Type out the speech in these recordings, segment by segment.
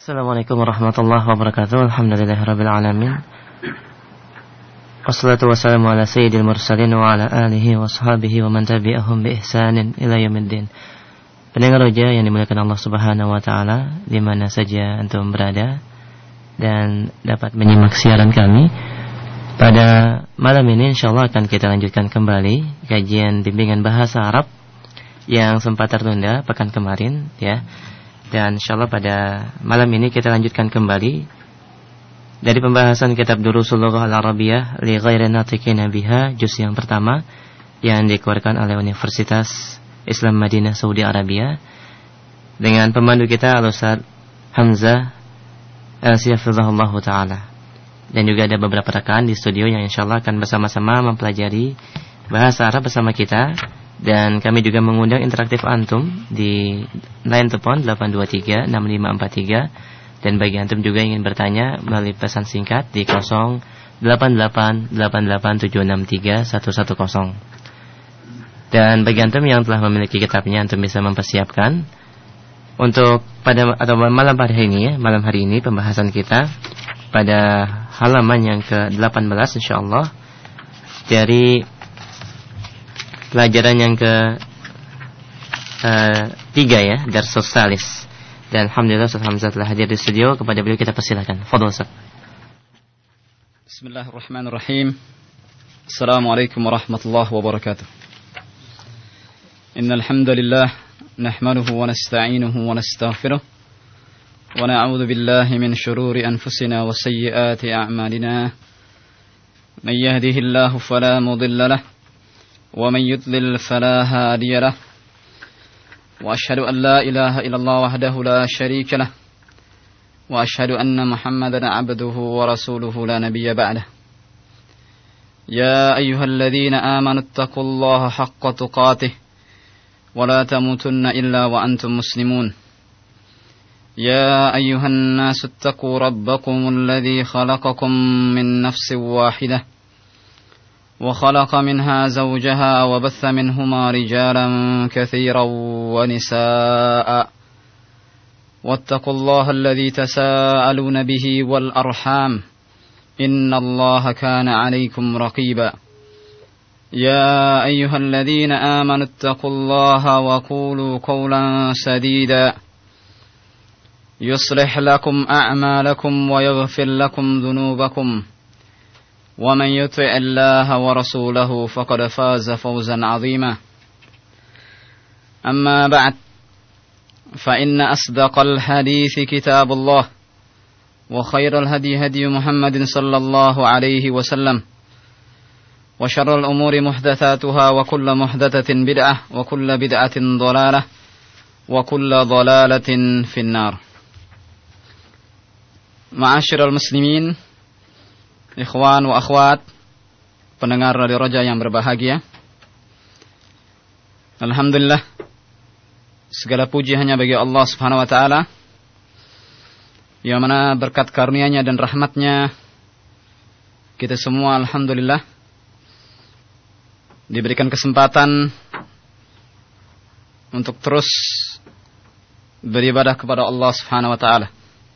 Assalamualaikum warahmatullahi wabarakatuh. Alhamdulillahirabbil alamin. Wassalatu wassalamu ala sayyidil mursalin wa ala alihi washabihi wa man tabi'ahum bi ihsanin ila yaumiddin. Pendengar roja yang dimuliakan Allah Subhanahu wa taala, di mana saja antum berada dan dapat menyimak siaran kami. Pada malam ini insyaallah akan kita lanjutkan kembali kajian bimbingan bahasa Arab yang sempat tertunda pekan kemarin, ya. Dan insyaallah pada malam ini kita lanjutkan kembali dari pembahasan kitab Durusul Lughah Al-Arabiyyah li ghairi natiqina biha, juz yang pertama yang dikeluarkan oleh Universitas Islam Madinah Saudi Arabia, dengan pemandu kita Al-Ustaz Hamzah Al-Siyafillah Ta'ala. Dan juga ada beberapa rekan di studio yang insyaallah akan bersama-sama mempelajari bahasa Arab bersama kita. Dan kami juga mengundang interaktif antum di line telepon 8236543. Dan bagi antum juga ingin bertanya melalui pesan singkat di 0888863110. Dan bagi antum yang telah memiliki kitabnya, antum bisa mempersiapkan untuk pada atau malam hari ini pembahasan kita pada halaman yang ke-18 insyaallah dari pelajaran yang ke-3 ya, Darsus Salis. Dan alhamdulillah Ustaz Hamzah telah hadir di studio. Kepada beliau kita persilakan. Fadhil Ustaz. Bismillahirrahmanirrahim. Assalamualaikum warahmatullahi wabarakatuh. Innal hamdalillah nahmaduhu wa nasta'inuhu wa nastaghfiruh wa na'udzu billahi min shururi anfusina wa sayyiati a'malina. May yahdihillahu fala mudilla lahu ومن يضلل فلا هادي له وأشهد أن لا إله إلا الله وحده لا شريك له وأشهد أن محمدا عبده ورسوله لا نبي بعده يا أيها الذين آمنوا اتقوا الله حق تقاته ولا تموتن إلا وأنتم مسلمون يا أيها الناس اتقوا ربكم الذي خلقكم من نفس واحدة وخلق منها زوجها وبث منهما رجالا كثيرا ونساء واتقوا الله الذي تساءلون به والأرحام إن الله كان عليكم رقيبا يا أيها الذين آمنوا اتقوا الله وقولوا قولا سديدا يصلح لكم أعمالكم ويغفر لكم ذنوبكم ومن يطع الله ورسوله فقد فاز فوزا عظيما أما بعد فإن أصدق الحديث كتاب الله وخير الهدي هدي محمد صلى الله عليه وسلم وشر الأمور محدثاتها وكل محدثة بدعة وكل بدعة ضلالة وكل ضلالة في النار. معاشر المسلمين, ikhwan wa akhwat, pendengar Radio Roja yang berbahagia. Alhamdulillah, segala puji hanya bagi Allah Subhanahu wa taala, yang mana berkat karunia-Nya dan rahmat-Nya kita semua alhamdulillah diberikan kesempatan untuk terus beribadah kepada Allah Subhanahu wa taala.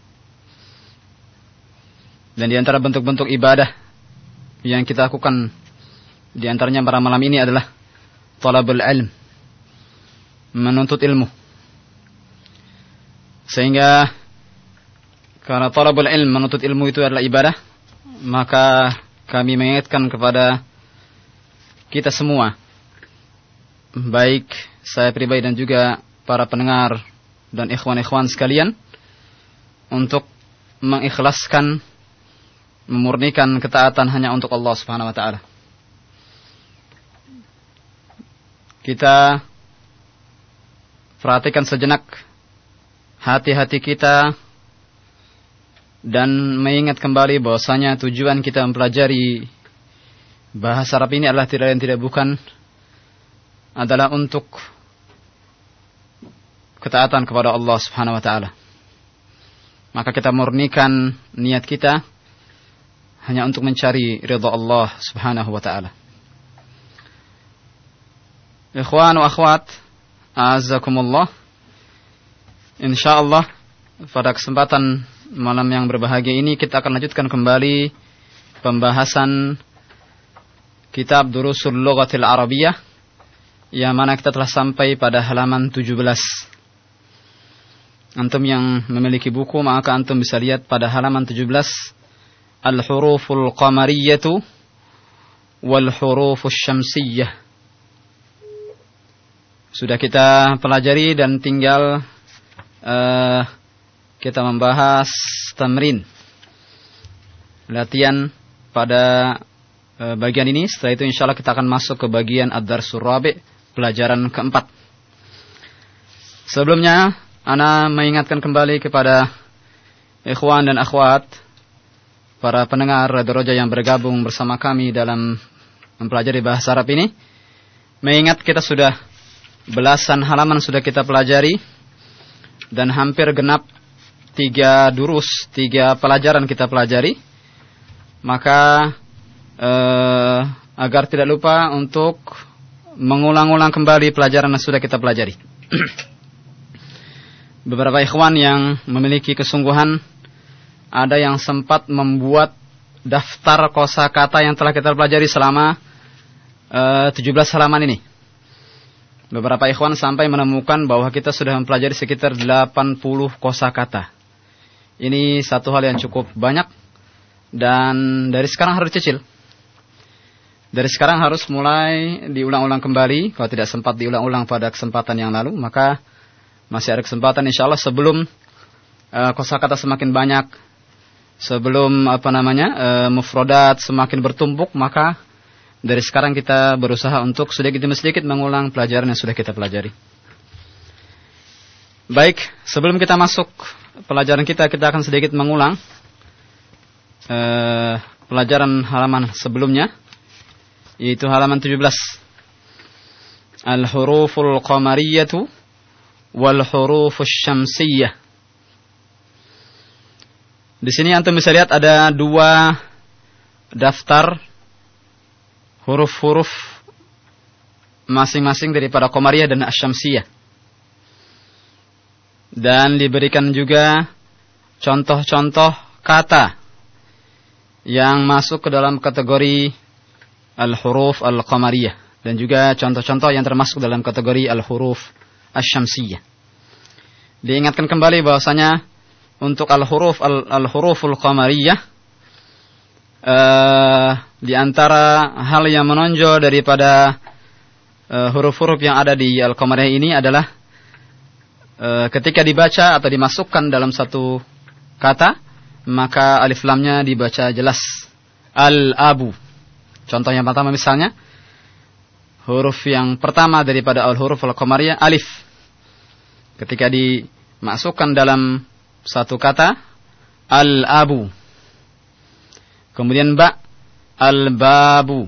Dan di antara bentuk-bentuk ibadah yang kita lakukan di antaranya pada malam ini adalah talabul ilm, menuntut ilmu. Sehingga karena talabul ilm, menuntut ilmu itu adalah ibadah, maka kami mengingatkan kepada kita semua, baik saya pribadi dan juga para pendengar dan ikhwan-ikhwan sekalian, untuk mengikhlaskan, memurnikan ketaatan hanya untuk Allah Subhanahu wa taala. Kita perhatikan sejenak hati-hati kita dan mengingat kembali bahwasanya tujuan kita mempelajari bahasa Arab ini adalah tidak lain tidak bukan adalah untuk ketaatan kepada Allah Subhanahu wa taala. Maka kita murnikan niat kita hanya untuk mencari ridha Allah Subhanahu wa taala. Ikhwan wa akhwat, a'azzakumullah. Insyaallah pada kesempatan malam yang berbahagia ini kita akan lanjutkan kembali pembahasan kitab Durusul Lughatil Arabiyyah yang mana kita telah sampai pada halaman 17. Antum yang memiliki buku maka antum bisa lihat pada halaman 17 Al-huruful qamariyyatu wal hurufus syamsiyyah. Sudah kita pelajari dan tinggal kita membahas tamrin, latihan pada bagian ini. Setelah itu insyaallah kita akan masuk ke bagian ad-darsur rabi', pelajaran keempat. Sebelumnya ana mengingatkan kembali kepada ikhwan dan akhwat, para pendengar Radio Roja yang bergabung bersama kami dalam mempelajari bahasa Arab ini, mengingat kita sudah belasan halaman sudah kita pelajari dan hampir genap 3 durus, 3 pelajaran kita pelajari. Maka agar tidak lupa untuk mengulang-ulang kembali pelajaran yang sudah kita pelajari. Beberapa ikhwan yang memiliki kesungguhan, ada yang sempat membuat daftar kosakata yang telah kita pelajari selama 17 halaman ini. Beberapa ikhwan sampai menemukan bahwa kita sudah mempelajari sekitar 80 kosakata. Ini satu hal yang cukup banyak dan dari sekarang harus dicicil. Dari sekarang harus mulai diulang-ulang kembali. Kalau tidak sempat diulang-ulang pada kesempatan yang lalu, maka masih ada kesempatan insyaallah sebelum kosakata semakin banyak, sebelum mufradat semakin bertumpuk, maka dari sekarang kita berusaha untuk sedikit demi sedikit mengulang pelajaran yang sudah kita pelajari. Baik, sebelum kita masuk pelajaran kita akan sedikit mengulang pelajaran halaman sebelumnya, yaitu halaman 17. Al-huruful qamariyyatu wal hurufus syamsiyyah. Di sini antum bisa lihat ada 2 daftar huruf-huruf masing-masing daripada Qamariyah dan Asy-Syamsiyah. Dan diberikan juga contoh-contoh kata yang masuk ke dalam kategori al-huruf al-Qamariyah dan juga contoh-contoh yang termasuk dalam kategori al-huruf Asy-Syamsiyah. Diingatkan kembali bahwasanya untuk al-huruful Qamariyah, di antara hal yang menonjol daripada huruf-huruf yang ada di Al-Qamariyah ini adalah ketika dibaca atau dimasukkan dalam satu kata, maka alif lamnya dibaca jelas. Al-abu. Contoh yang pertama misalnya, huruf yang pertama daripada al-huruf Al-Qamariyah, alif. Ketika dimasukkan dalam satu kata, al-abu. Kemudian ba, al-babu.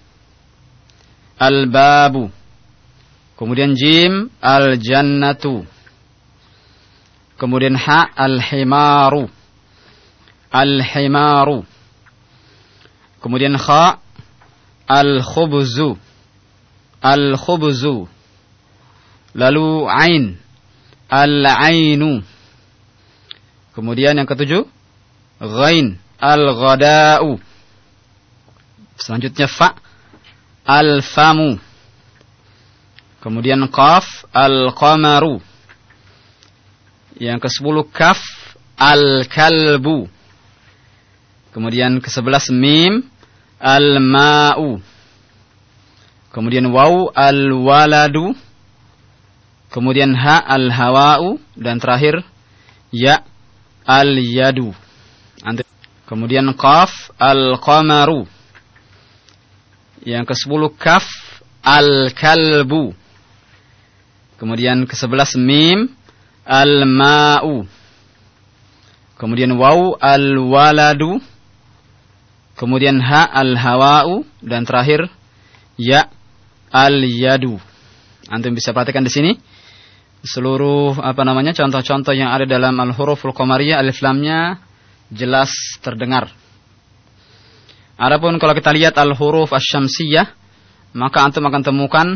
Al-babu. Kemudian jim, al-jannatu. Kemudian ha, al-himaru. Al-himaru. Kemudian kha, al-khubzu. Al-khubzu. Lalu ain, al-ainu. Kemudian yang ketujuh, ghain, al-ghada'u. Selanjutnya fa, al-famu. Kemudian qaf, al-qamaru. Yang ke-10 kaf, al-kalbu. Kemudian ke-11 mim, al-ma'u. Kemudian waw, al-waladu. Kemudian ha, al-hawa'u. Dan terakhir ya, al-yadu. Kemudian qaf, al-qamaru. Yang ke-10 kaf, al-kalbu. Kemudian ke-11 mim, al-ma'u. Kemudian waw, al-waladu. Kemudian ha, al-hawa'u. Dan terakhir ya, al-yadu. Antum bisa perhatikan di sini seluruh contoh-contoh yang ada dalam al-huruful qamariyah, alif lamnya jelas terdengar. Adapun kalau kita lihat al-huruf asy-syamsiyah, maka antum akan temukan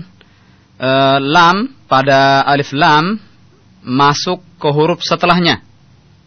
lam pada alif lam masuk ke huruf setelahnya.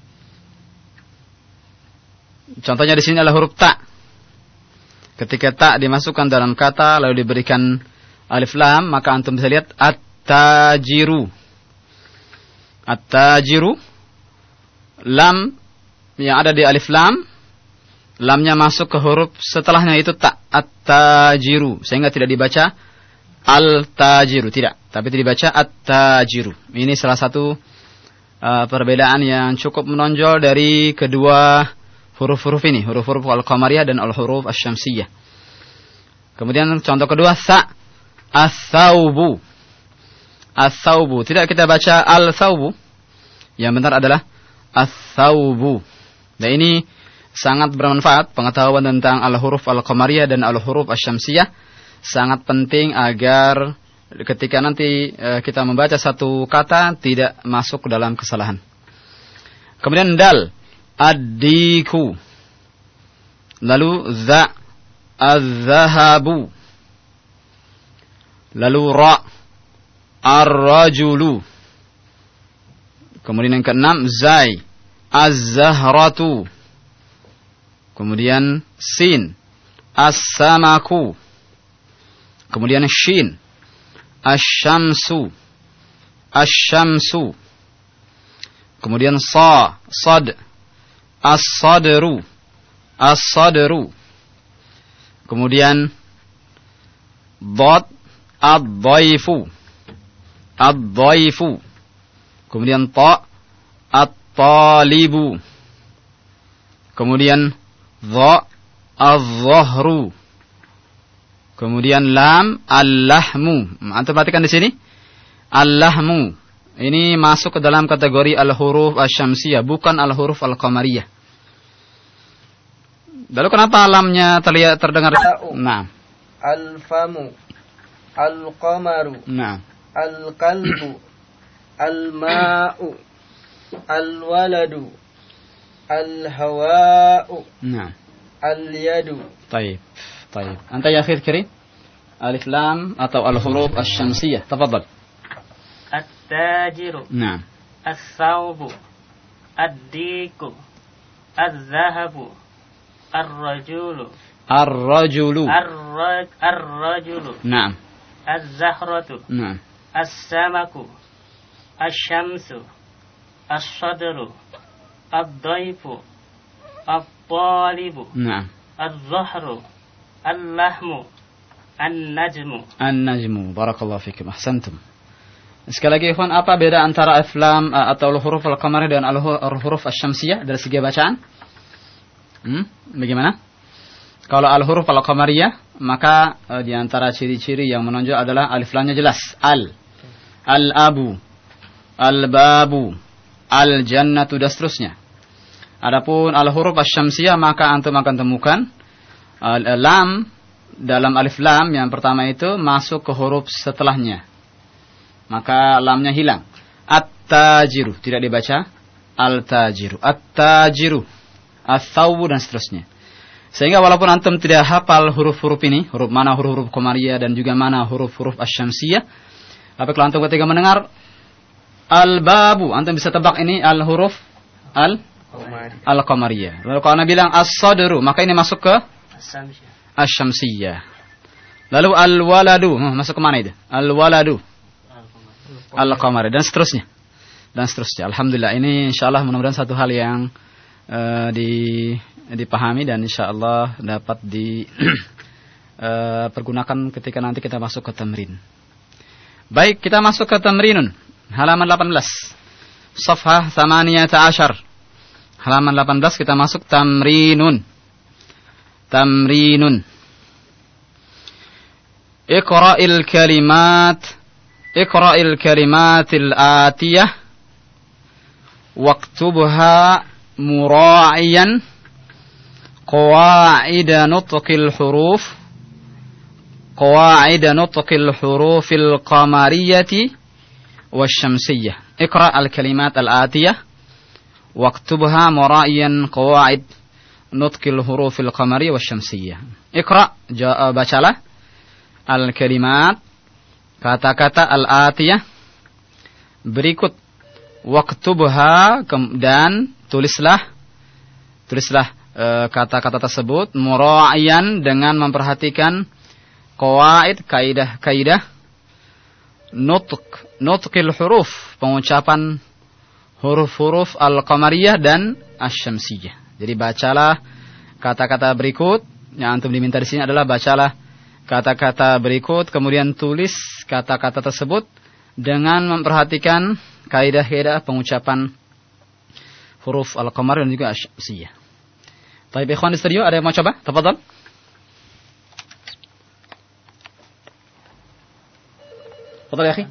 Contohnya di sini adalah huruf ta. Ketika ta dimasukkan dalam kata lalu diberikan alif lam, maka antum bisa lihat at-tajiru. At-tajiru, lam yang ada di alif lam, lamnya masuk ke huruf setelahnya itu ta, at-tajiru, sehingga tidak dibaca al-tajiru, tidak, tapi dibaca at-tajiru. Ini salah satu perbedaan yang cukup menonjol dari kedua huruf-huruf ini, huruf-huruf al-qamariyah dan al-huruf asy-syamsiyah. Kemudian contoh kedua, sa, as-saubu. As-saubu, tidak kita baca al-saubu. Yang benar adalah as-saubu. Dan ini sangat bermanfaat, pengetahuan tentang al-huruf al-qamariyah dan al-huruf asy-syamsiyah sangat penting agar ketika nanti kita membaca satu kata tidak masuk ke dalam kesalahan. Kemudian dal, ad-diku. Lalu za, az-zahabu. Lalu ra, ar-rajulu. Kemudian yang keenam, zai, az-zahratu. Kemudian sin, as-samaku. Kemudian shin, asy-syamsu. Asy-syamsu. Kemudian sa, sad, as-sadru. As-sadru. Kemudian dad, ad-dhaifu. Ad-dhaifu. Kemudian ta, at-talibu. Kemudian dha, az-zahru. Kemudian lam, al-lahmu. Antum perhatikan di sini. Al-lahmu. Ini masuk ke dalam kategori al-huruf asy-syamsiyah, bukan al-huruf al-qamariyah. Lalu kenapa lamnya terdengar? Nah. Al-famu. Al-qamaru. Nah. Al-qalbu. Al-ma'u. Al-waladu. Al-hawa'u. Nah. Al-yadu. Taib. طيب أنت يا أخي الكريم ألف لام أو الحروف الشمسية تفضل. التاجر. نعم. الثوب. الديك. الذهب. الرجل. الرجل. الرجل. نعم. الزهرة. نعم. السمك. الشمس. الصدر. الضيف. الطالب. نعم. الظهر. اللحم. النجم. النجم. Barakallahu fikum. Ahsantum. Sekali lagi ikhwan, apa beda antara alif lam atau huruf al-qamariyah dan al-huruf asy-syamsiyah dari segi bacaan? Bagaimana? Kalau al-huruf al-qamariyah, maka di antara ciri-ciri yang menonjol adalah alif lamnya jelas. Al-abu, al-babu, al-jannatu dan seterusnya. Adapun al-huruf asy-syamsiyah, maka antum akan temukan lam dalam alif lam yang pertama itu masuk ke huruf setelahnya, maka lamnya hilang. At-tajiru tidak dibaca al-tajiru, at-tajiru, ats-tsawbu dan seterusnya. Sehingga walaupun antum tidak hafal huruf-huruf ini, huruf mana huruf-huruf qamariyah dan juga mana huruf-huruf asy-syamsiyah, tapi kalau antum ketika mendengar al-babu, antum bisa tebak ini al-huruf al-qamariyah. Lalu kalau anda bilang as-sadru, maka ini masuk ke asy-syamsiyah. Lalu al-waladu, masuk ke mana itu? Al-waladu, al-qamariyah dan seterusnya. Dan seterusnya. Alhamdulillah, ini insyaallah mudah-mudahan satu hal yang dipahami dan insyaallah dapat pergunakan ketika nanti kita masuk ke tamrin. Baik, kita masuk ke tamrinun. Halaman 18. Safhah 18. Halaman 18 kita masuk tamrinun. Tamrinun. Iqra'il kalimatil atiyah waktubha mura'iyan qawaida nutqil hurufil qamariyati wasyamsiyah. Iqra' al-kalimat al-atiyah waktubha mura'iyan qawaid nutqil hurufil qamariyah wasyamsiyah. Iqra', bacalah al-kalimat, kata-kata al-atiyah berikut, waktubha, dan tulislah kata-kata tersebut mura'iyan dengan memperhatikan qawaid, kaidah nutqil huruf, pengucapan huruf-huruf al-qamariyah dan asy-syamsiyah. Jadi bacalah kata-kata berikut yang antum diminta di sini adalah bacalah kata-kata berikut, kemudian tulis kata-kata tersebut dengan memperhatikan kaidah-kaidah pengucapan huruf al-qamar dan juga asy-syamsiyah. Baik, ikhwan di studio, ada yang mau coba? Tafadhal. Tafadhal ya akhi.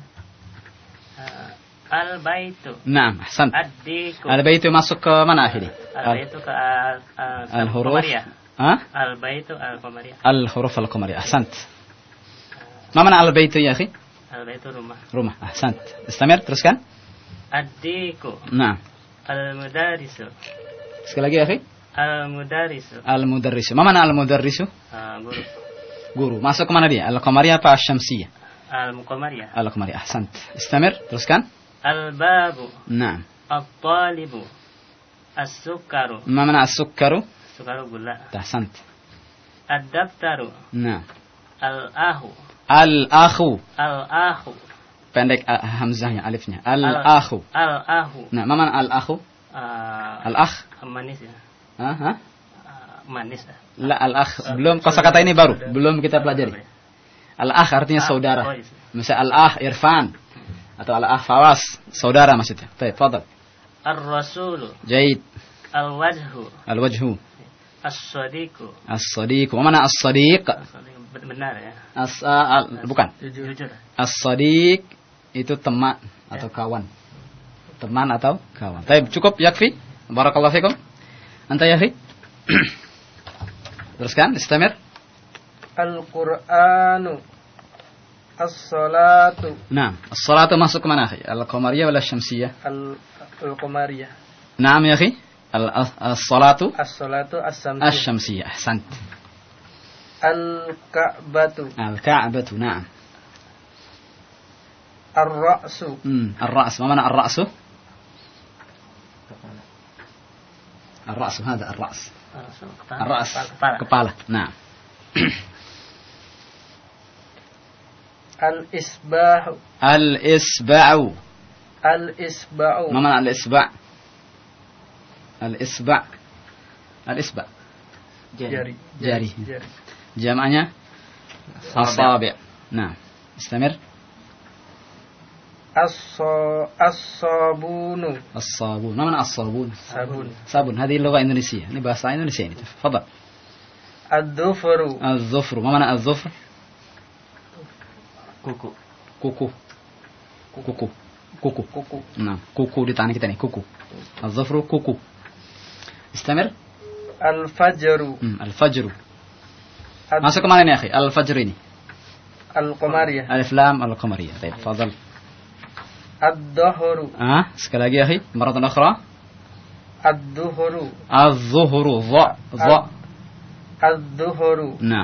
Al-baitu. Naam, ahsan. Ad-diku. Al-baitu masuk ke mana akhirnya? Al-baitu ke al-huruf. Al-baitu al-qamariyah. Al-huruf al-qamariyah. Ahsant. Ma mana al-baitu ya akhi? Al-baitu rumah. Rumah. Ahsant. Istamir, teruskan. Ad-diku. Naam. Al-mudarisu. Sekali lagi ya akhi. Al-mudarisu. Al-mudarrisu. Ma mana al-mudarrisu? Guru. Guru. Masuk ke mana dia? Al-qamariyah apa asy-syamsiyah? Al-muqamariyah. Al-qamariyah. Ahsant. Istamir, teruskan. Al-babu. Naam. At-talibu. As-sukkaru. Ma mana as-sukkaru? Sukkaru gula. Ahsant. Ad-daftaru. Naam. Al-ahu. Al-akhu. Al-ahu. Pendek hamzahnya, alifnya. Al-akhu. Al-ahu. Nah, ma mana al-akhu? Al-akh. Manis ya. Hah? Manis ya. La, al-akh. Belum, kosakata ini baru. Belum kita pelajari. Al-akh artinya saudara. Misalnya al-akh Irfan. Atau al-akh Fawas. Saudara maksudnya. Baik, fadal. Ar-rasulu. Jaid. Al-wajhu. Al-wajhu. As-sadiqu. As-sadiq. Ma mana as-sadiq? Benar ya. Bukan. Jujur. As-sadiq itu teman atau kawan. Teman atau kawan. Baik, cukup, yakfi. Barakallahu fikum. Anta ya akhi. Teruskan, istamir. Al-Qur'anu. As-salatu. Nah, as-salatu masuk ke mana akhi? Al-qamariyah wala syamsiyah? Al-qamariyah. Naam ya akhi. As-salatu. As-salatu as-syamsiyah. Asy-syamsiyah. Ahsant. Al-ka'batu. Al-ka'batu, na'am. Ar-ra'su. Ar-ra's. Ma mana ar-ra'su? Ar-ra'su, hada ar-ra's. Ar-ra's. Kepala. Nah. Al-isba'u. Al-isba'u. Al-isba'u. Ma mana al-isba'? Al-isba'. Al-isba'. Jari. Jari. Jam'anya asabi'. Nah, istamir. As-sabunu. As-sabun. Ma mana as-sabun? Sabun. Sabun. Hadi lugha Indonesia. Ini bahasa Indonesia ini. Fadal. Ad-dhufru. Az-zufru. Ma mana az-zufr? Kuku. Kuku. Nah, kuku di tangan kita nih, kuku. Az-zufru kuku. Istamir. Al-fajru. Al-fajru. Masuk ke mana nih, akhi? Al-fajr ini. Al-qamariyah. Alif lam al-qamariyah. Baik, fadal. Ad-dhuhru. Sekali lagi, akhi. Maratan ukhra. Ad-dhuhru. Az-zuhru. Dha. Ad-dhuhru. Nah.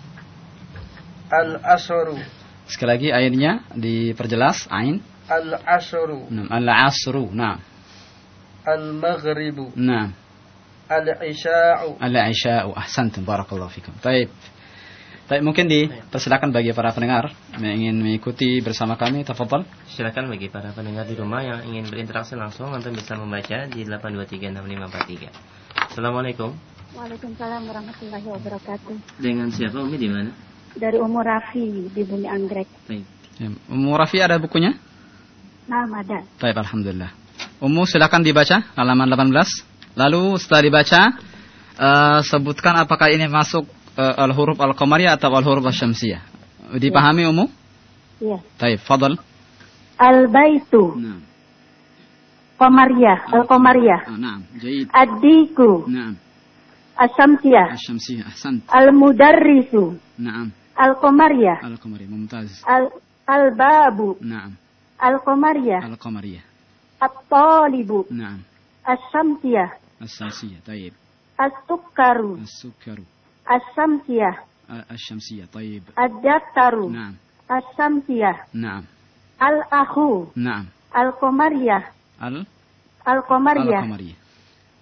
Al-asru. Sekali lagi ayatnya diperjelas, ain. Al-asru. Al-asru. Nah. Al-maghribu. Nah. Al-isha'u. Al-isha'u. Ahsantum, barakallahu fikum. Baik. Baik, mungkin dipersilakan bagi para pendengar yang ingin mengikuti bersama kami, tafadhal. Silakan bagi para pendengar di rumah yang ingin berinteraksi langsung, Anda bisa membaca di 8236543. Assalamualaikum. Waalaikumsalam warahmatullahi wabarakatuh. Dengan siapa, Umi, di mana? Dari Ummu Rafi di Bumi Anggrek. Baik. Ummu Rafi ada bukunya? Nah, ada. Baik, alhamdulillah. Ummu, silakan dibaca halaman 18. Lalu setelah dibaca, sebutkan apakah ini masuk al-huruf al-qamariyah atau al-huruf asy-syamsiyah. Dipahami, Ummu? Iya. Baik, fadal. Al-baitu. Naam. Qamariyah, al-qamariyah. Naam, jayyid. Ad-diku. Naam. Asy-syamsiyah. Asy-syamsiyah, ahsant. Al-mudarrisu. Naam. Al-qamariyah. Al-qamariyah, mumtaz. Al-babu. Naam. Al-qamariyah. Al-qamariyah. At-talibu. Naam. Asy-syamsiyah. Asy-syamsiyah, tayyib. As-sukkaru. As-sukkaru. Asy-syamsiyah. Asy-syamsiyah, tayyib. Ad-daftaru. Naam. Asy-syamsiyah. Naam. Al-akhu. Naam. Al-qamariyah. Al-qamariyah. Al-qamariyah.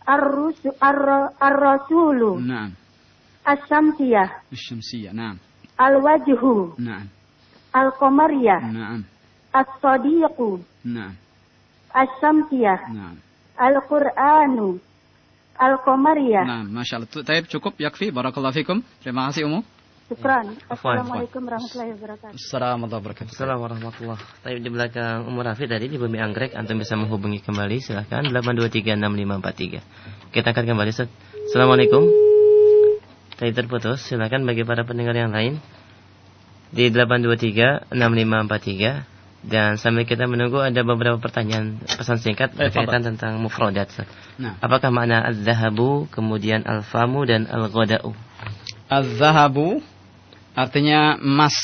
Ar-rasulu. Naam. Asy-syamsiyah. Asy-syamsiyah. Naam. Al-wajhu. Naam. Al-qamariyah. Naam. As-sadiqu. Naam. Asy-syamsiyah. Naam. Al-Qur'anu. Al-qamariyah. Naam, masyaallah. Taib, cukup, yakfi. Barakallahu fikum. Terima kasih Umu. Syukran. Afwan. Assalamualaikum warahmatullahi wabarakatuh. Assalamualaikum warahmatullahi wabarakatuh. Assalamualaikum warahmatullahi wabarakatuh. Taib di belakang Umur Rafi tadi di Bumi Anggrek, antum bisa menghubungi kembali, silahkan 8236543. Kita angkat kembali. Assalamualaikum. Tadi terputus, silahkan bagi para pendengar yang lain di 8236543. Dan sambil kita menunggu ada beberapa pertanyaan pesan singkat berkaitan tentang mufradat. Nah. Apakah makna az-zahabu, kemudian al-famu dan al-ghada'u? Az-zahabu artinya emas.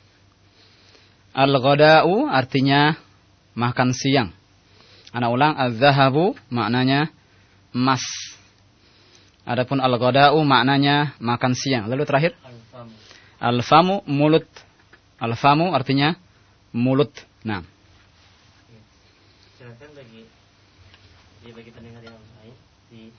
Al-ghada'u artinya makan siang. Ana ulang, az-zahabu maknanya emas. Adapun al-ghada'u maknanya makan siang. Lalu terakhir? Al-famu mulut. Al-famu artinya mulut. Nah. Silakan bagi pendengar yang lain di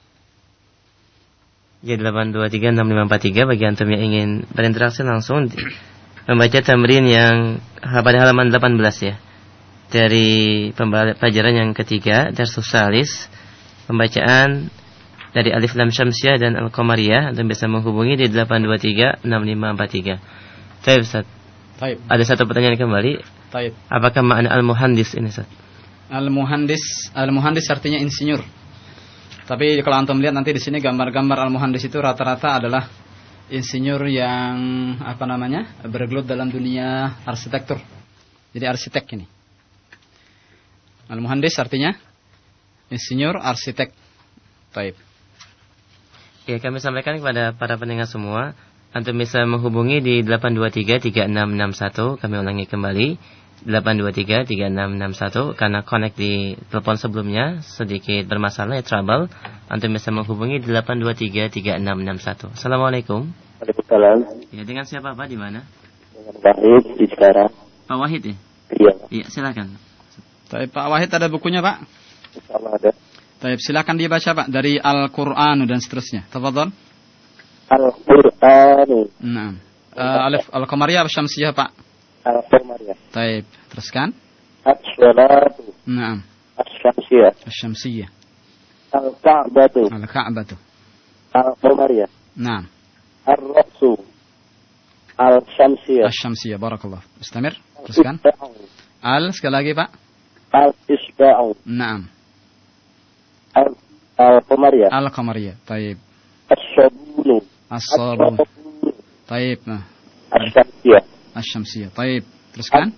8236543 bagi antum yang ingin berinteraksi langsung membaca tamrin yang pada halaman 18 ya. Dari pelajaran yang ketiga, Darsus Salis, pembacaan dari Alif Lam Syamsiyah dan Al-Qamariyah. Antum bisa menghubungi di 8236543. Baik, Ustaz. Baik. Ada satu pertanyaan kembali. Baik. Apakah makna al-muhandis ini, Ustaz? Al-muhandis artinya insinyur. Tapi kalau antum lihat nanti di sini gambar-gambar al-muhandis itu rata-rata adalah insinyur yang bergelut dalam dunia arsitektur. Jadi arsitek ini. Al-muhandis artinya insinyur arsitek. Baik. Ya, kami sampaikan kepada para pendengar semua, antum bisa menghubungi di 8233661. Kami ulangi kembali, 8233661. Karena connect di telepon sebelumnya sedikit bermasalah, ya trouble. Antum bisa menghubungi di 8233661. Assalamualaikum. Waalaikumsalam. Ya, dengan siapa Pak, di mana? Dengan Wahid di sekarang. Pak Wahid ya? Iya. Iya, silakan. Baik, Pak Wahid ada bukunya, Pak? Insyaallah ada. Baik, silakan dibaca, Pak, dari Al-Qur'an dan seterusnya. Tafadhol. Al-Qur'anu. Nah. Alif Al-Qamariyah atau Syamsiyah, Pak? Al-Qamariyah. Baik, teruskan. As-salatu. Naam. As-syamsiyah. Asy-Syamsiyah. Al-Ka'batu. Al-Ka'batu. Al-Qamariyah. Naam. Ar-Ra'su. Al-Syamsiyah. Asy-Syamsiyah, barakallah. Istamir, teruskan. Sekali lagi, Pak. Al-Isba'u. Naam. Al-Qamariyah. Al-Qamariyah. Baik. As-sabunu. As-sabun. Baik. Nah. As-Syamsiyah. Asy-Syamsiyah. Baik, teruskan.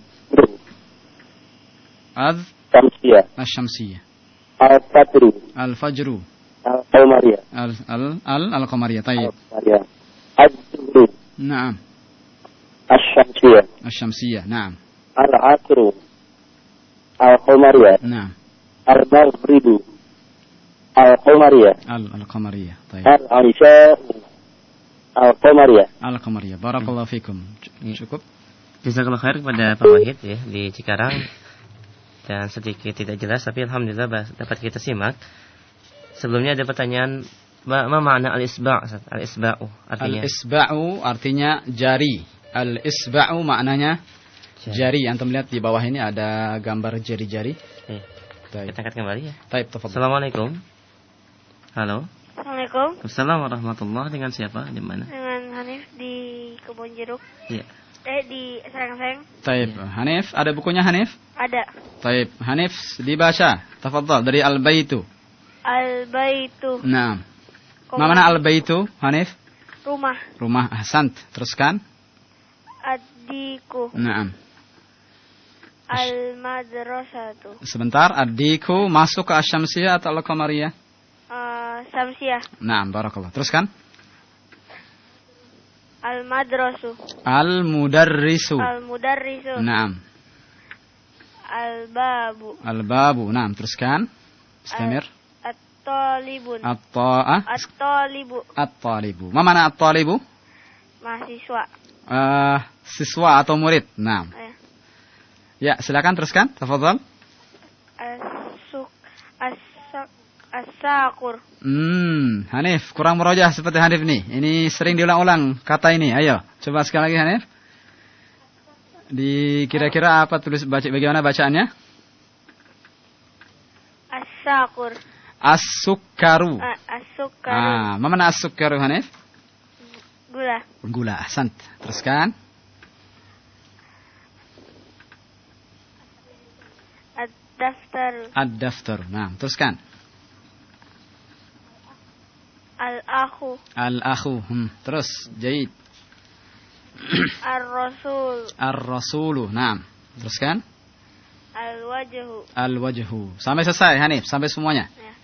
Syamsiyah. Asy-Syamsiyah. Al-Fajru. Al-Fajru. Al-Qamariyah. Al-Qamariyah. Baik. Al-Qamariyah. Az-Zuhru. Naam. Asy-Syamsiyah. Asy-Syamsiyah. Naam. Al-Asru. Al-Qamariyah. Naam. Al-Maghribu. Al-Qamariyah. Al-Qamariyah. Baik. Al-Isha'u. Al-Qamariyah. Al-Qamariyah. Barakallahu fikum. Cukup. Jazakallahu khair kepada Pak Wahid ya di Cikarang. Dan sedikit tidak jelas, tapi alhamdulillah dapat kita simak. Sebelumnya ada pertanyaan, ma makna al-isba'? Al-isba'u artinya? Al-isba'u artinya jari. Al-isba'u maknanya jari. Antum lihat di bawah ini ada gambar jari-jari. Kita angkat kembali ya. Baik, tafadhol. Assalamualaikum. Halo. Assalamualaikum. Assalamualaikum warahmatullahi. Dengan siapa? Di mana? Dengan Hanif di Kebon Jeruk. Iya. Di Serang-Serang. Taib. Hanif, ada bukunya Hanif? Ada. Taib. Hanif dibaca. Tafadhal dari Al-Baitu. Al-Baitu. Naam. Mana Al-Baitu, Hanif? Rumah. Rumah. Ahsant. Teruskan. Adiku. Naam. Al-Madrasatu. Sebentar, Adiku masuk ke Asy-Syamsiyah atau Al-Qamariyah? Syamsiyah. Naam, barakallah. Teruskan. Al-Madrasu. Al-Mudarrisu. Al-Mudarrisu. Naam. Al-Babu. Al-Babu. Naam, teruskan. Istamir. At-Talibun. At-Talibu. At-Talibu. Ma mana At-Talibu? Mahasiswa. Siswa atau murid. Naam. Ya, silakan teruskan. Tafadhal. As-sakur. Hanif, kurang merojah seperti Hanif nih. Ini sering diulang-ulang kata ini. Ayo, coba sekali lagi Hanif. Kira-kira apa bagaimana bacaannya? As-sakur. As-sukkaru. As-sukkaru. Mana as-sukkaru Hanif? Gula. Gula, ahsant. Teruskan. Ad-daftaru. Ad-daftar. Nah, teruskan. Al-akhu. Al-akhu. Terus, jayid. Ar-rasul. Ar-rasulu. Nah, teruskan. Al-wajhu. Al-wajhu. Sampai selesai Hanif, sampai semuanya. Ya.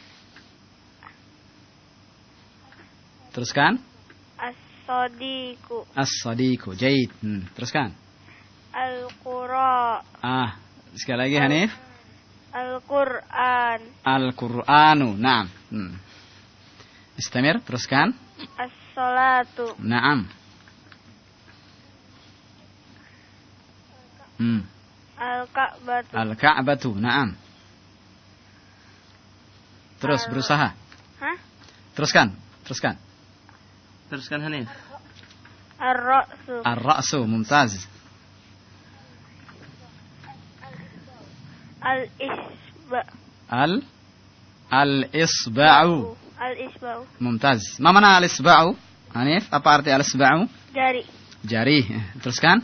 Teruskan. As-sadiqu. As-sadiqu. Jayid. Teruskan. Al-qura. Sekali lagi Hanif. Al-Qur'an. Al-Qur'anu. Naam. Istamir, teruskan. As-salatu. Naam. Al-Ka'batu. Al-Ka'batu. Naam. Terus berusaha. Hah? Teruskan. Teruskan Hanif. Ar-ra'su. Ar-ra'su. Mumtaz. Al-isba. Al-isba'u. Al-isba'u. Mumtaz. Ma mana al-isba'u? Hanif, apa arti al-isba'u? Jari. Jari. Teruskan.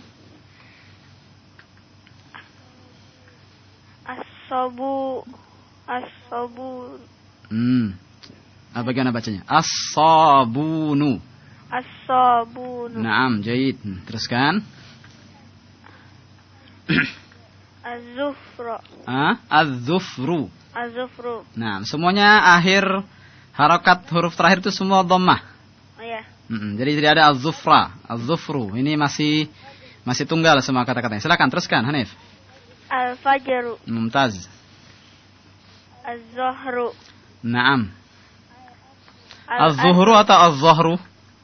As-sabu. As-sabun. Bagaimana bacanya? As-sabunu. As-sabun. Naam, jayid. Teruskan. Az-zufra. Az-zufru. Az-zufru. Nah, semuanya akhir harakat huruf terakhir itu semua dhammah. Oh ya. Jadi tidak ada az-zufra, az-zufru. Ini masih tunggal semua kata-katanya. Silakan teruskan Hanif. Al-fajru. Mumtaz. Az-zuhru. Naam. Az-zuhru atau az-zuhru?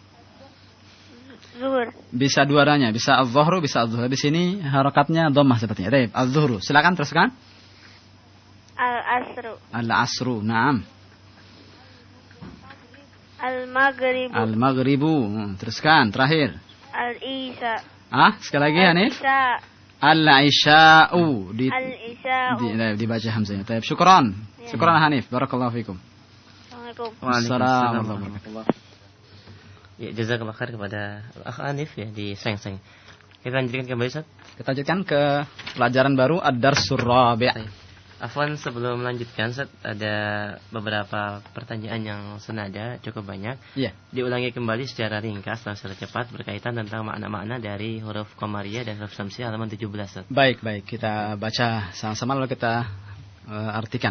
Zuhur. Bisa dua-duanya, bisa az-zuhru, bisa az-zuhru. Di sini harakatnya dhammah sepertinya. Baik, az-zuhru. Silakan teruskan. Al-asru. Al-asru. Naam. Al-maghribu. Al-maghribu. Teruskan terakhir. Al-isa. Sekali lagi Hanif. Al-isa. Al-isha'u. Al-isha'u. Dibaca hamzanya. Baik, syukran. Ya. Syukran Hanif. Barakallahu fikum. Assalamualaikum. Waalaikumsalam warahmatullahi. Ya, jazakallah khair kepada Akh Hanif ya di Seng-Seng. Kita lanjutkan kembali Ustaz. Kita lanjutkan ke pelajaran baru Ad-Darsur Rabi'. Afwan, sebelum melanjutkan Ustaz, ada beberapa pertanyaan yang senada cukup banyak. Iya. Diulangi kembali secara ringkas dan secara cepat berkaitan tentang makna-makna dari huruf qamariyah dan huruf syamsiyah halaman 17 Ustaz. Baik, kita baca sama-sama lalu kita artikan.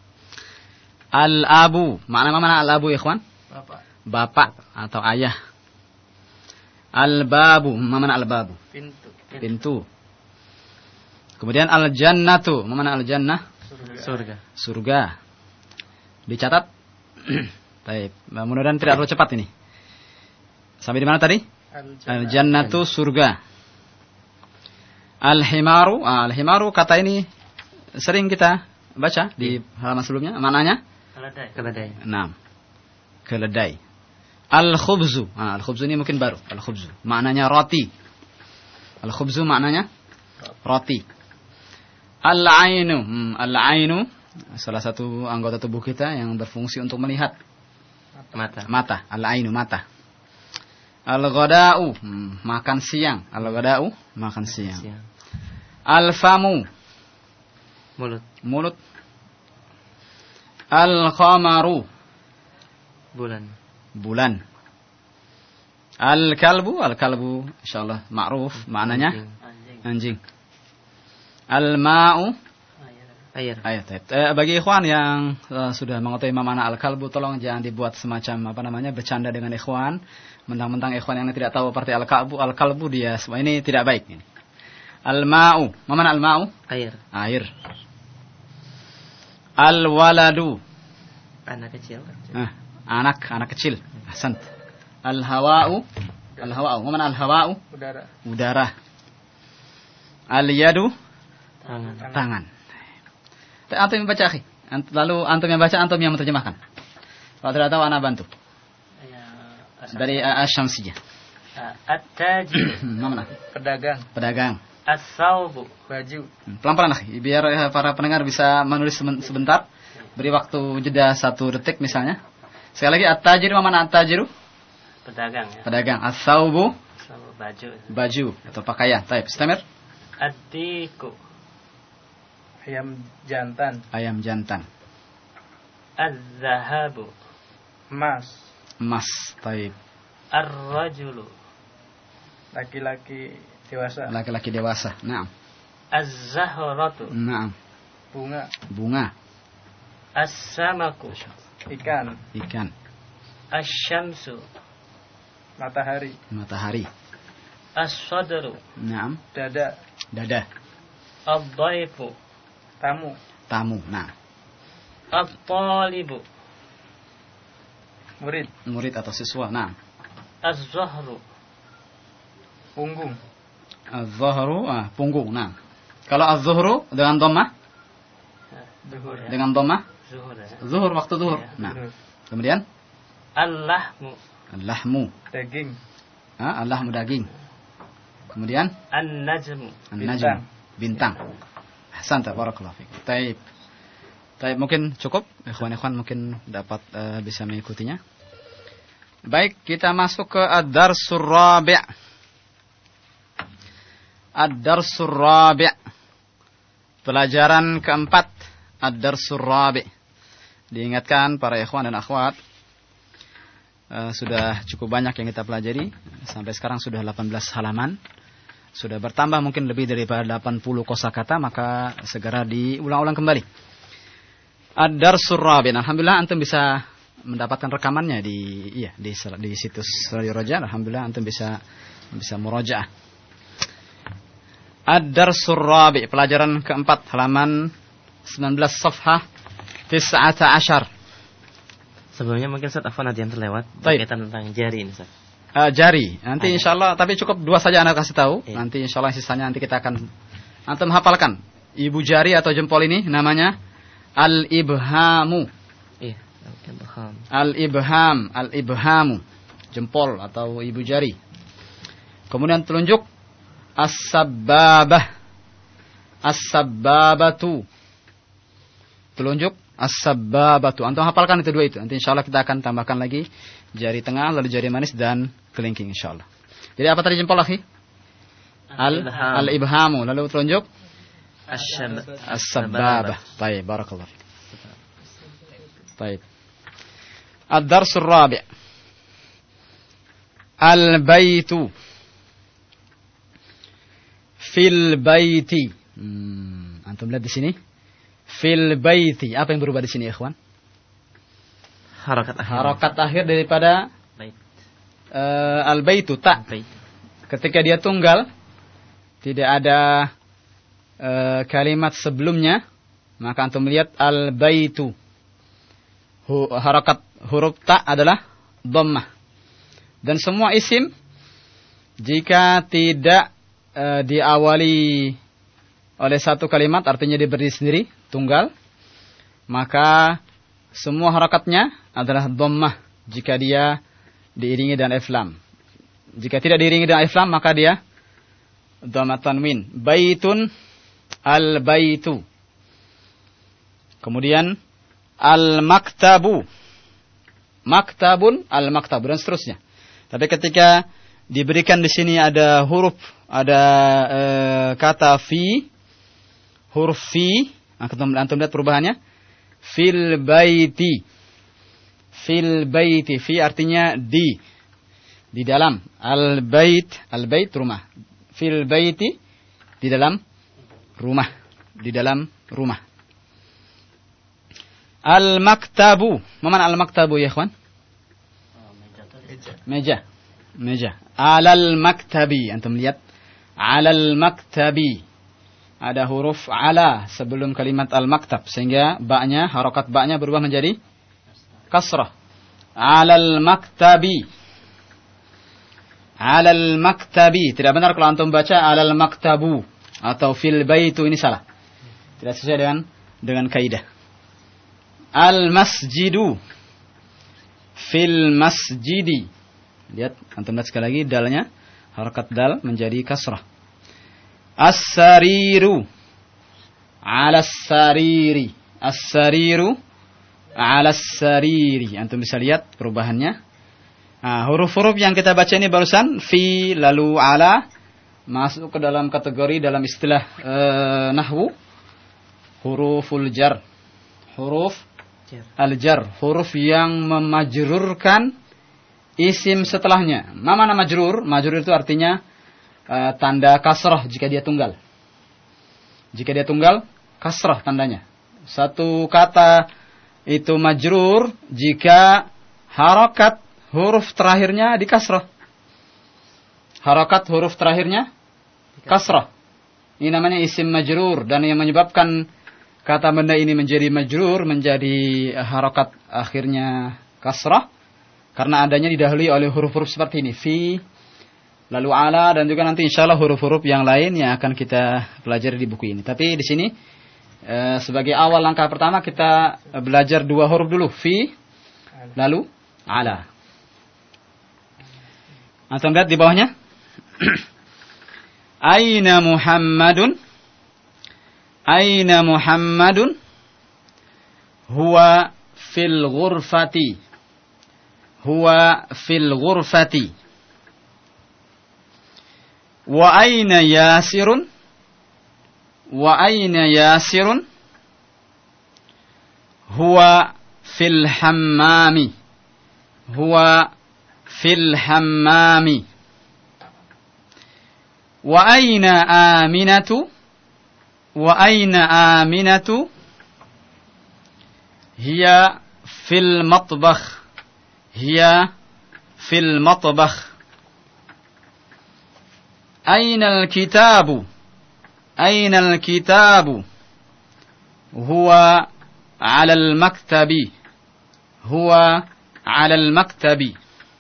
Al-abu. Makna al-abu ikhwan? Bapak atau ayah. Al-babu. Mana al-babu? Pintu. Kemudian al-jannatu. Mana al-jannah? Surga. Dicatat. Baik. Mudah-mudahan tidak terlalu cepat ini. Sampai di mana tadi? Al-jannatu surga. Al-himaru. Al-himaru kata ini sering kita baca di halaman sebelumnya. Maknanya? Keledai. Naam. Keledai. Al-khubzu. Al-khubzu ini mungkin baru. Al-khubzu. Maknanya roti. Al-khubzu maknanya roti. Al-ainu. Al-ainu. Salah satu anggota tubuh kita yang berfungsi untuk melihat. Mata. Al-ainu. Mata. Al-ghada'u. Makan siang. Al-ghada'u. Makan siang. Al-famu. Mulut. Al-qamaru. Bulan. Al-kalbu insyaallah ma'ruf maknanya anjing. Al-ma'u air. Bagi ikhwan yang sudah mengetahui makna al-kalbu, tolong jangan dibuat semacam bercanda dengan ikhwan. Mentang-mentang ikhwan yang tidak tahu arti al-kalbu dia semua ini tidak baik ini. Al-ma'u, mana al-ma'u? Air. Al-waladu. Anak kecil. Anak kecil. Ahsant. Al-hawa'u. Mana al-hawa'u? Udara. Al-yadu. Tangan. Atau yang baca akhi? Lalu antum yang baca, antum yang menerjemahkan. Kalau tidak tahu, ana bantu. Ya, Dari Asy-Syamsiyah. At-tajir. Mana? Pedagang. Pedagang. As-saubu. Baju. Pelan-pelan lah, biar para pendengar bisa menulis sebentar. Beri waktu jeda 1 detik misalnya. Sekali lagi, at-tajir, mana at-tajiru? Pedagang ya. Pedagang. As-saubu. Baju. Baju atau pakaian. Taib. Istamir. Ad-diku. Ayam jantan. Ayam jantan. Az-zahabu. Emas. Emas. Taib. Ar-rajulu. Laki-laki dewasa. Laki-laki dewasa. Naam. Az-zahratu. Naam. Bunga. Bunga. As-samaku. Ikan. Ikan. Asy-syamsu. Matahari. Matahari. As-sadru. Naam. Dada. Dada. Ad-dhaifu. Tamu. Tamu. Nah. At-talibu. Murid. Murid atau siswa. Nah. Az-zahru. Punggung. Az-zahru. Punggung. Nah. Kalau az-zuhru dengan dhammah? Zuhur. Dengan dhammah? Zuhur ya. Zuhur, waktu zuhur. Iya. Nah. Zuhur. Kemudian? Al-lahmu. Al-lahmu. Daging. Al-lahmu daging. Kemudian? An-najmu. An-najm. Bintang. Ahsan, barakallahu fiik. Taib. Taib, mungkin cukup. Ikhwan-ikhwan mungkin dapat bisa mengikutinya. Baik, kita masuk ke ad-darsur rabi'. Ad-darsur rabi'. Pelajaran keempat. Ad-darsur rabi'. Diingatkan para ikhwan dan akhwat, sudah cukup banyak yang kita pelajari. Sampai sekarang sudah 18 halaman. Sudah bertambah mungkin lebih daripada 80 kosakata, maka segera diulang-ulang kembali. Ad-darsur rabi'. Alhamdulillah antum bisa mendapatkan rekamannya di situs Radio Roja. Alhamdulillah antum bisa murajaah. Ad-darsur rabi', pelajaran keempat, halaman 19 safhah 19. Sebelumnya mungkin Ustaz Afwan ada yang terlewat Baik. berkaitan tentang jari ini Ustaz. Jari. Nanti insyaallah, tapi cukup 2 saja Anda kasih tahu. Iya. Nanti insyaallah sisanya nanti kita akan antum hafalkan. Ibu jari atau jempol ini namanya al-ibhamu. Iya, al-ibham. Al-ibham, al-ibhamu. Jempol atau ibu jari. Kemudian telunjuk as-sabbabah. As-sabbabatu. Telunjuk as-sabbabatu. Antum hafalkan itu 2 itu. Nanti insyaallah kita akan tambahkan lagi jari tengah, lalu jari manis dan kelingking insyaallah. Jadi apa tadi jempol lagi? Al-ibhamu. Lalu telunjuk as-sabbabah. Baik, barakallahu fiik. Baik. Ad-darsur rabi'. Al-baitu. Fil baiti. Antum lihat di sini. Fil baiti. Apa yang berubah di sini, ikhwan? Harakat akhir. Harakat akhir daripada Bait. al-baitu, ta. Bait. Ketika dia tunggal, tidak ada kalimat sebelumnya, maka antum melihat al-baitu. Harakat huruf ta adalah dhammah. Dan semua isim jika tidak diawali oleh satu kalimat, artinya dia berdiri sendiri, tunggal, maka semua harakatnya adalah dhammah jika dia diiringi dengan alif lam. Jika tidak diiringi dengan alif lam, maka dia dhamma tanwin. Baitun, al-baitu. Kemudian al-maktabu. Maktabun, al-maktabu, dan seterusnya. Tapi ketika diberikan di sini ada huruf, ada kata fi, huruf fi, antum lihat perubahannya. Fil baiti. Fil baiti. Fi artinya di dalam. Al-bait rumah. Fil baiti, di dalam rumah. Di dalam rumah. Al-maktabu. Mana al-maktabu ya ikhwan? Meja. Alal maktabi. Antum lihat. Alal maktabi. Ada huruf ala sebelum kalimat al-maktab. Sehingga ba'nya, harakat ba'nya berubah menjadi kasrah. Alal maktabi. Alal maktabi. Tidak benar kalau antum baca alal maktabu. Atau fil baitu, ini salah. Tidak sesuai dengan kaidah. Al-masjidu. Fil masjidi. Lihat, antum lihat sekali lagi dalnya, harakat dal menjadi kasrah. As-sariru. 'Ala as-sariri. As-sariru 'ala as-sariri. Antum bisa lihat perubahannya. Nah, huruf-huruf yang kita baca ini barusan fi lalu ala masuk ke dalam kategori dalam istilah nahwu huruful jar. Huruf al-jar, huruf yang memajrurkan isim setelahnya. Mana majrur? Majrur itu artinya tanda kasrah jika dia tunggal. Jika dia tunggal, kasrah tandanya. Satu kata itu majrur jika harakat huruf terakhirnya di kasrah. Harakat huruf terakhirnya kasrah. Ini namanya isim majrur, dan yang menyebabkan kata benda ini menjadi majrur, menjadi harakat akhirnya kasrah, karena adanya didahului oleh huruf-huruf seperti ini. Fi, lalu ala, dan juga nanti insyaallah huruf-huruf yang lain yang akan kita pelajari di buku ini. Tapi di sini sebagai awal langkah pertama kita belajar dua huruf dulu. Fi, lalu ala. Antum lihat di bawahnya. Aina Muhammadun. Aina Muhammadun. Huwa fil ghurfati. Huwa fil ghurfati. Wa aina Yasirun. Wa aina Yasirun. Huwa fil hammami. Huwa fil hammami. Wa aina Aminatu. Wa aina Aminatu. Hiya fil matbakh. Hiya fil matbakh. Aina al-kitabu. Aina al-kitabu. Huwa ala al-maktabi. Huwa ala al-maktabi.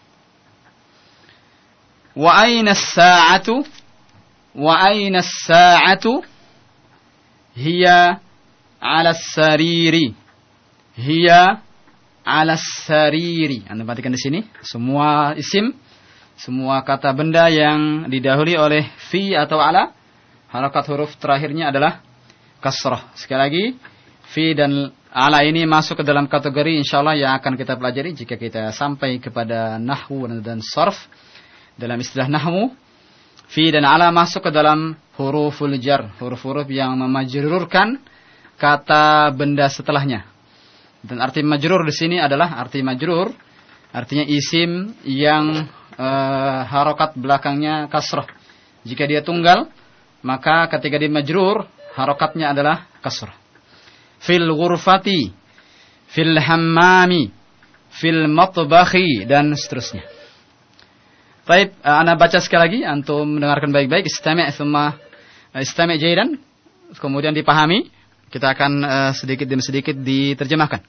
Wa aina as-sa'atu. Wa aina as-sa'atu. Hiya ala as-sariri. Hiya ala as-sariri. Anda perhatikan di sini semua isim, semua kata benda yang didahului oleh fi atau ala, harakat huruf terakhirnya adalah kasrah. Sekali lagi, fi dan ala ini masuk ke dalam kategori insyaallah yang akan kita pelajari jika kita sampai kepada nahwu dan sarf. Dalam istilah nahwu, fi dan ala masuk ke dalam huruful jar, huruf-huruf yang memajrurkan kata benda setelahnya. Dan arti majrur di sini adalah arti majrur, artinya isim yang harokat belakangnya kasrah. Jika dia tunggal, maka ketika dia majrur, harokatnya adalah kasrah. Fil ghurfati, fil hammami, fil matbakhi, dan seterusnya. Baik, ana baca sekali lagi, antum mendengarkan baik-baik, istami' jaydan, kemudian dipahami. Kita akan sedikit demi sedikit diterjemahkan.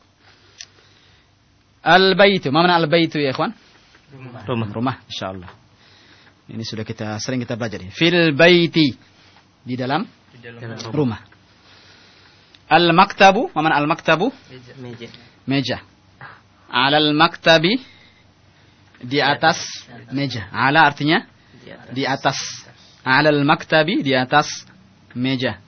Al-baitu, mana al-baitu ya ikhwan? Rumah, insyaallah. Ini sudah sering kita pelajari. Fil baiti, di dalam rumah. Al-maktabu, mana al-maktabu? Meja. Alal maktabi, di atas meja. Ala artinya di atas. Alal maktabi, di atas meja.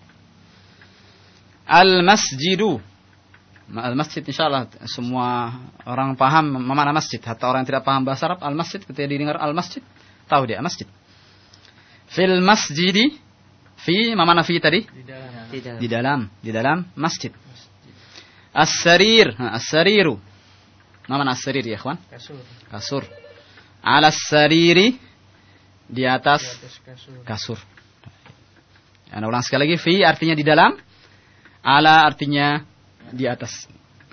Al-masjidu. Al-masjid insyaallah semua orang paham mana masjid. Hatta orang yang tidak paham bahasa Arab, al-masjid ketika didengar al-masjid, tahu dia masjid. Fil masjidi, fi mana fi tadi? Di dalam masjid. As-sarir, as-sariru. Mana as-sarir ya ikhwan? Kasur. Ala as-sariri, di atas kasur. Ana ulang sekali lagi, fi artinya di dalam, ala artinya di atas.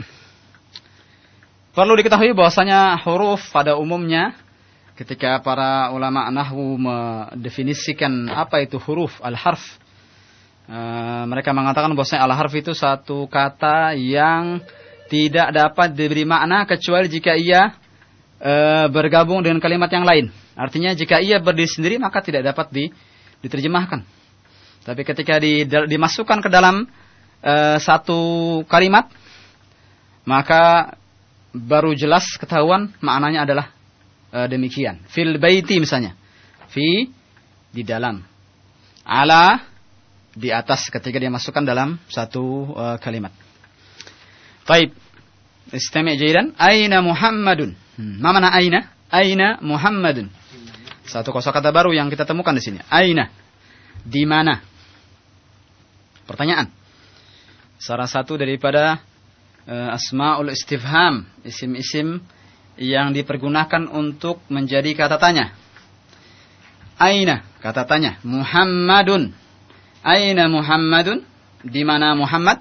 Perlu diketahui bahwasanya huruf pada umumnya ketika para ulama nahwu mendefinisikan apa itu huruf al-harf, mereka mengatakan bahwasanya al-harf itu satu kata yang tidak dapat diberi makna kecuali jika ia bergabung dengan kalimat yang lain. Artinya jika ia berdiri sendiri maka tidak dapat diterjemahkan. Tapi ketika dimasukkan ke dalam satu kalimat, maka baru jelas ketahuan maknanya adalah demikian. Fil baiti misalnya. Fi di dalam. Ala di atas ketika dia masukkan dalam satu kalimat. Baik. Istami' jaydan. Aina Muhammadun? Ma mana aina? Aina Muhammadun? Satu kosakata baru yang kita temukan di sini. Aina. Di mana? Pertanyaan. Salah satu daripada asmaul istifham, isim-isim yang dipergunakan untuk menjadi kata tanya. Aina, kata tanya. Muhammadun. Aina Muhammadun? Di mana Muhammad?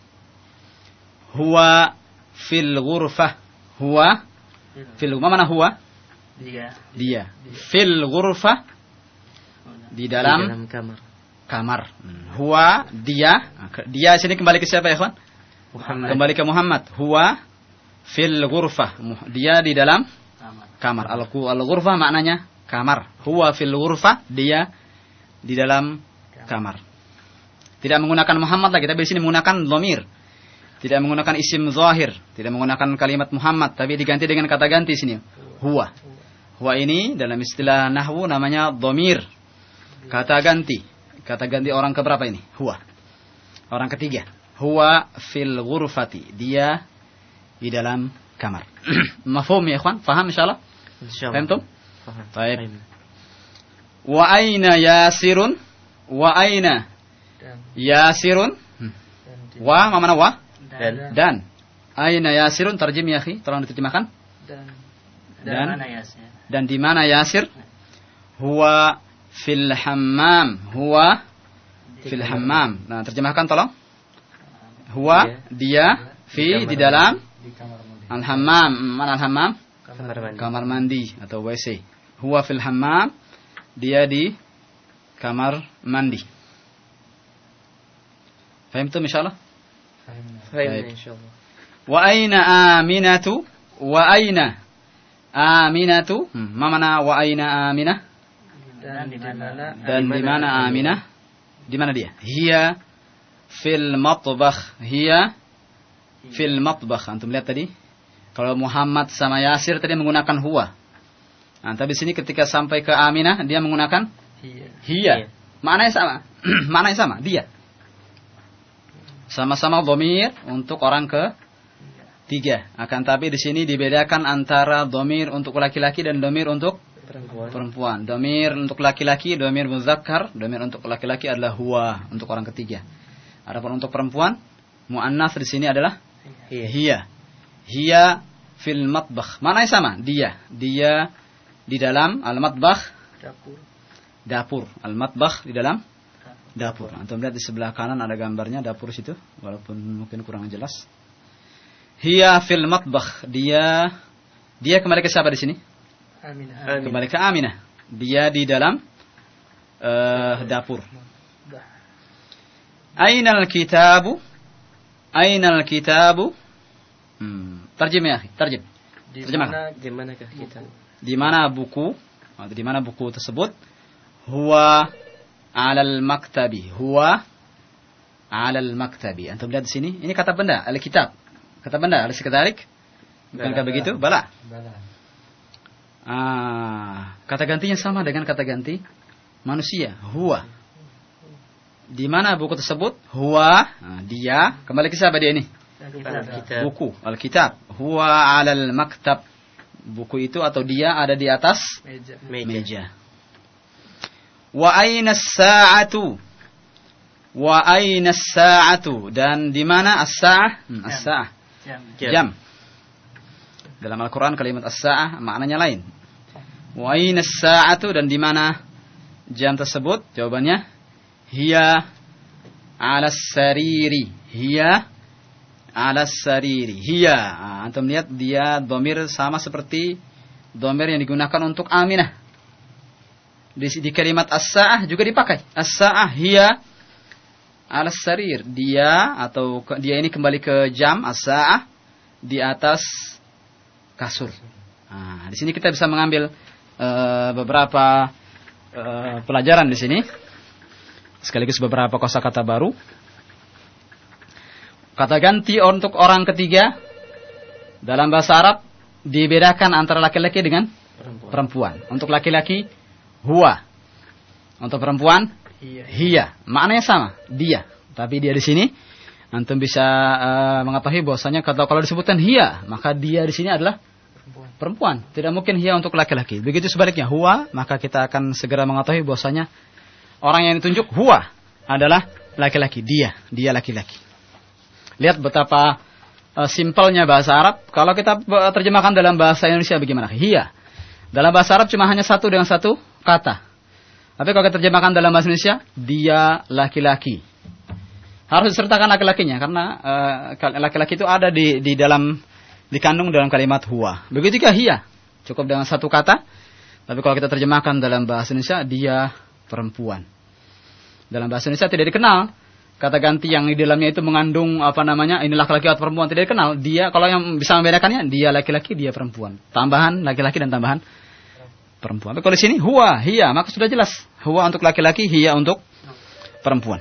Huwa fil ghurfah. Huwa fil, mana huwa? Dia. Fil ghurfah. Di dalam kamar. Huwa, dia. Dia sini kembali ke siapa ya, kawan? Muhammad. Kembali ke Muhammad. Huwa fil ghurfah. Dia di dalam kamar. Al-ghurfah maknanya kamar. Huwa fil ghurfah, dia di dalam kamar. Tidak menggunakan Muhammad lagi, tapi di sini menggunakan dhamir. Tidak menggunakan isim zahir, tidak menggunakan kalimat Muhammad, tapi diganti dengan kata ganti sini. Huwa. Huwa ini dalam istilah nahwu namanya dhamir. Kata ganti. Kata ganti orang keberapa ini? Huwa. Orang ketiga. Huwa fil ghurfati. Dia di dalam kamar. Mafhum ya ikhwan? Faham insyaallah? Faham tum? Baik. Wa aina Yasirun? Wa aina Yasirun? Wa, mana wa? Dan. Aina Yasirun? Tarjim ya akhi, tolong diterjemahkan. Dan di mana Yasir? Huwa fil hammam. Huwa fil hammam. Nah, terjemahkan tolong. Huwa, dia, fi, di dalam. Al-hammam. Mana al-hammam? Kamar mandi atau WC. Huwa fil hammam. Dia di kamar mandi. Faham tu insyaallah? Faham insyaallah. Wa aina Aminatu? Wa aina Aminatu? Ma mana wa aina Aminah? Dan di mana Aminah? Di mana dia? Hiya fil matbakh. Hiya fil matbakh. Antum lihat tadi? Kalau Muhammad sama Yasir tadi menggunakan huwa. Nah, tapi di sini ketika sampai ke Aminah dia menggunakan hiya. Maknanya sama. Maknanya sama, dia. Sama-sama dhamir untuk orang ketiga. Akan tapi di sini dibedakan antara dhamir untuk laki-laki dan dhamir untuk perempuan. Dhamir untuk laki-laki, dhamir muzakkar, dhamir untuk laki-laki adalah huwa untuk orang ketiga. Adapun untuk perempuan, muannats di sini adalah hiya. Hiya fil matbakh. Maknanya sama, dia. Dia di dalam al-matbakh, dapur. Al-matbakh di dalam dapur. Antum lihat di sebelah kanan ada gambarnya dapur situ, walaupun mungkin kurang jelas. Hiya fil matbakh. Dia kembali ke siapa di sini? Aminah. Kembali ke Aminah. Dia di dalam dapur. Ainal kitabu? Ainal kitabu? Tarjim ya, tarjim. Di manakah kitab? Di mana buku? Di mana buku tersebut? Huwa 'alal maktabi. Huwa 'alal maktabi. Antum lihat di sini, ini kata benda, al-kitab. Kata benda, alis kadalik? Bukankah begitu? Bala. Kata gantinya sama dengan kata ganti manusia. Huwa. Di mana buku tersebut? Huwa, dia. Kembali ke siapa dia ini? Buku, al-kitab. Huwa 'alal maktab. Buku itu atau dia ada di atas meja. Wa aina as-sa'atu? Wa aina as-sa'atu? Dan di mana as-sa'ah? As-sa'ah. Jam. Dalam Al-Qur'an kalimat as-sa'ah maknanya lain. Wa aina as-sa'atu? Dan di mana jam tersebut? Jawabannya hiya 'ala as-sariri. Hiya 'ala as-sariri. Hiya. Antum lihat dia dhamir sama seperti dhamir yang digunakan untuk Aminah. Di kalimat as-sa'ah juga dipakai. As-sa'ah hiya 'ala as-sarir. Dia atau dia ini kembali ke jam as-sa'ah di atas kasur. Nah, di sini kita bisa mengambil beberapa pelajaran di sini. Sekaligus beberapa kosakata baru. Kata ganti untuk orang ketiga Dalam bahasa Arab dibedakan antara laki-laki dengan perempuan. Untuk laki-laki huwa. Untuk perempuan hiya. Maknanya sama, dia. Tapi dia di sini antum bisa mengetahui bahwasanya kalau disebutkan hiya, maka dia di sini adalah perempuan. Tidak mungkin hiya untuk laki-laki. Begitu sebaliknya huwa, maka kita akan segera mengetahui bahwasanya orang yang ditunjuk huwa adalah laki-laki, dia laki-laki. Lihat betapa simpelnya bahasa Arab. Kalau kita terjemahkan dalam bahasa Indonesia bagaimana? Hiya. Dalam bahasa Arab cuma hanya satu dengan satu kata. Tapi kalau kita terjemahkan dalam bahasa Indonesia, dia laki-laki. Harus disertakan laki-lakinya karena laki-laki itu ada dikandung dalam kalimat huwa. Begitu juga hiya, cukup dengan satu kata. Tapi kalau kita terjemahkan dalam bahasa Indonesia, dia perempuan. Dalam bahasa Indonesia tidak dikenal kata ganti yang di dalamnya itu mengandung ini laki-laki atau perempuan, tidak dikenal. Dia kalau yang bisa membedakannya, dia laki-laki, dia perempuan. Tambahan laki-laki dan tambahan perempuan. Tapi kalau di sini huwa, hiya, maka sudah jelas. Huwa untuk laki-laki, hiya untuk perempuan.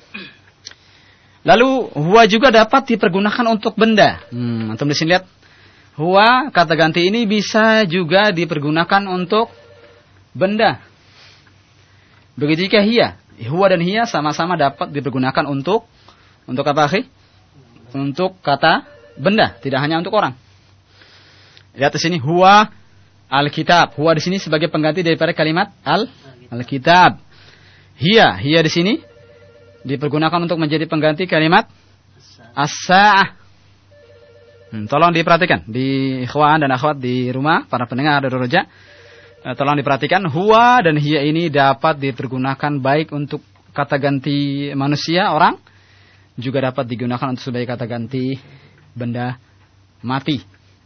Lalu huwa juga dapat dipergunakan untuk benda. Antum di sini lihat. Huwa kata ganti ini bisa juga dipergunakan untuk benda. Begitu juga hiya. Huwa dan hiya sama-sama dapat dipergunakan untuk apa, akhi? Untuk kata benda, tidak hanya untuk orang. Lihat di sini huwa al-kitab. Huwa di sini sebagai pengganti daripada kalimat al-kitab. Hiya di sini dipergunakan untuk menjadi pengganti kalimat as-sa'ah. Tolong diperhatikan di ikhwan dan akhwat di rumah, para pendengar dari Roja. Tolong diperhatikan, huwa dan hiya ini dapat dipergunakan baik untuk kata ganti manusia, orang, juga dapat digunakan untuk sebagai kata ganti benda mati.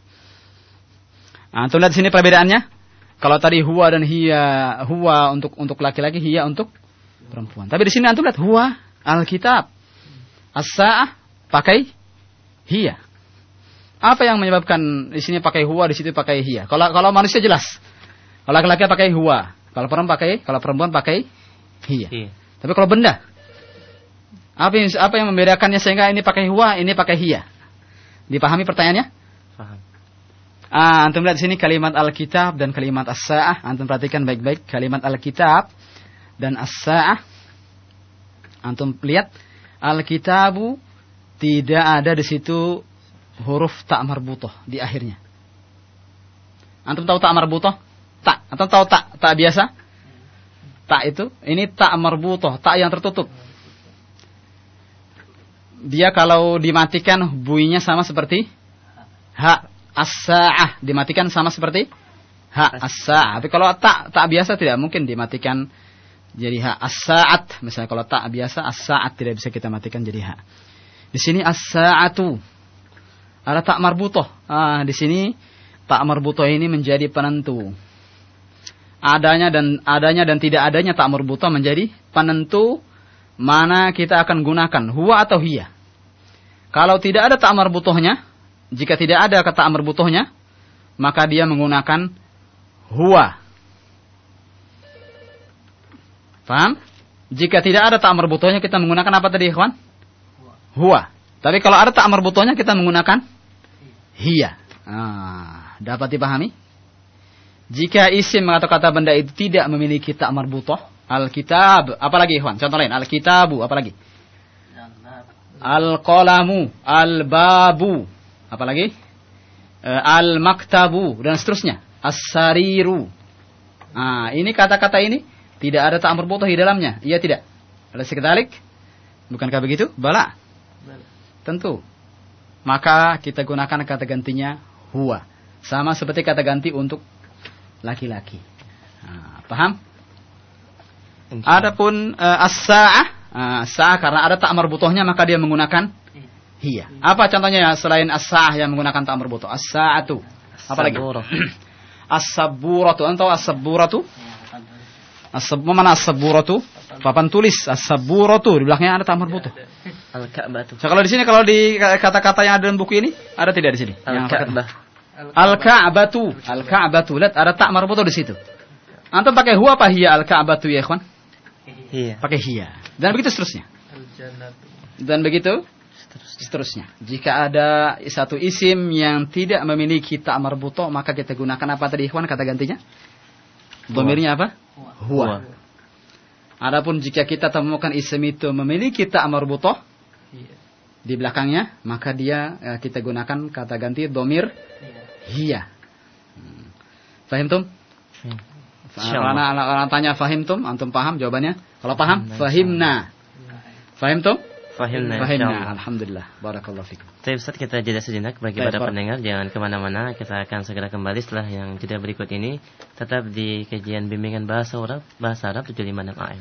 Antum lihat di sini perbedaannya. Kalau tadi huwa dan hiya, huwa untuk laki-laki, hiya untuk perempuan. Tapi di sini antum lihat huwa al-kitab, as-sa'ah pakai hiya. Apa yang menyebabkan di sini pakai huwa, di situ pakai hiya? Kalau manusia jelas. Kalau laki-laki pakai huwa, kalau perempuan pakai hiya. Tapi kalau benda, apa yang membedakannya sehingga ini pakai huwa, ini pakai hiya? Dipahami pertanyaannya? Paham. Antum lihat di sini kalimat al-kitab dan kalimat as-sa'ah. Antum perhatikan baik-baik kalimat al-kitab dan as-sa'ah. Antum lihat al-kitabu tidak ada di situ huruf ta' marbutoh di akhirnya. Antum tahu ta' marbutoh? Tak. Antum tahu tak biasa? Tak itu, ini ta' marbutoh, tak yang tertutup. Dia kalau dimatikan bunyinya sama seperti ha. As-sa'ah dimatikan sama seperti ha. As-sa'ah. Tapi kalau tak biasa tidak mungkin dimatikan jadi ha. As-sa'at. Misalnya kalau tak biasa as-sa'at tidak bisa kita matikan jadi ha. Di sini as-sa'atu. Ada tak marbutoh. Di sini tak marbutoh ini menjadi penentu. Adanya dan tidak adanya tak marbutoh menjadi penentu mana kita akan gunakan, huwa atau hiya. Kalau tidak ada tak marbutohnya, jika tidak ada kata tak marbutohnya, maka dia menggunakan huwa. Paham? Jika tidak ada tak marbutohnya, kita menggunakan apa tadi, ikhwan? Huwa. Tapi kalau ada tak marbutohnya, kita menggunakan hiya. Dapat dipahami? Jika isim atau kata benda itu tidak memiliki tak marbutoh, al-kitab, apalagi ikhwan? Contoh lain, al-kitabu, apalagi? Al-qalamu, al-babu, apalagi? Al-maktabu, dan seterusnya. As-sariru. Ini kata-kata ini tidak ada tak marbutoh di dalamnya. Iya tidak? Ada sekadalik? Bukankah begitu? Bala. Tentu. Maka kita gunakan kata gantinya huwa. Sama seperti kata ganti untuk laki-laki. Paham? Adapun as-sa'ah, as-sa'ah karena ada tak marbutohnya maka dia menggunakan hiya. Apa contohnya selain as-sa'ah yang menggunakan tak marbutoh? As-sa'atu. Apa lagi? As-sabburatu. Tahu as-sabburatu? Mana as-sabburatu? Papan tulis as-sabburatu di belakangnya ada tak marbutoh. Al-Ka'batu. So, kalau di sini, kalau di kata-kata yang ada dalam buku ini ada tidak di sini? Al-Ka'bah. Al-Ka'batu. Al-Ka'batu. Lihat ada tak marbutoh di situ. Antum pakai huwa apa hiya al-Ka'batu ya ikhwan? Hiya. Pakai hiya. Dan begitu seterusnya. Dan begitu seterusnya. Jika ada satu isim yang tidak memiliki ta marbutoh, maka kita gunakan apa tadi ikhwan kata gantinya? Dhamirnya apa? Huwa. Adapun jika kita temukan isim itu memiliki ta marbutoh di belakangnya, maka dia kita gunakan kata ganti dhamir hiya. Fahim tum? Orang tanya fahim tum, antum paham jawabannya? Kalau paham, fahimna. Fahim tum? Fahimna. Alhamdulillah. Barakallahu fikum. Baik Ustaz, kita jeda sejenak bagi para pendengar. Jangan kemana-mana. Kita akan segera kembali setelah yang jeda berikut ini. Tetap di kajian bimbingan bahasa Arab 756 AM.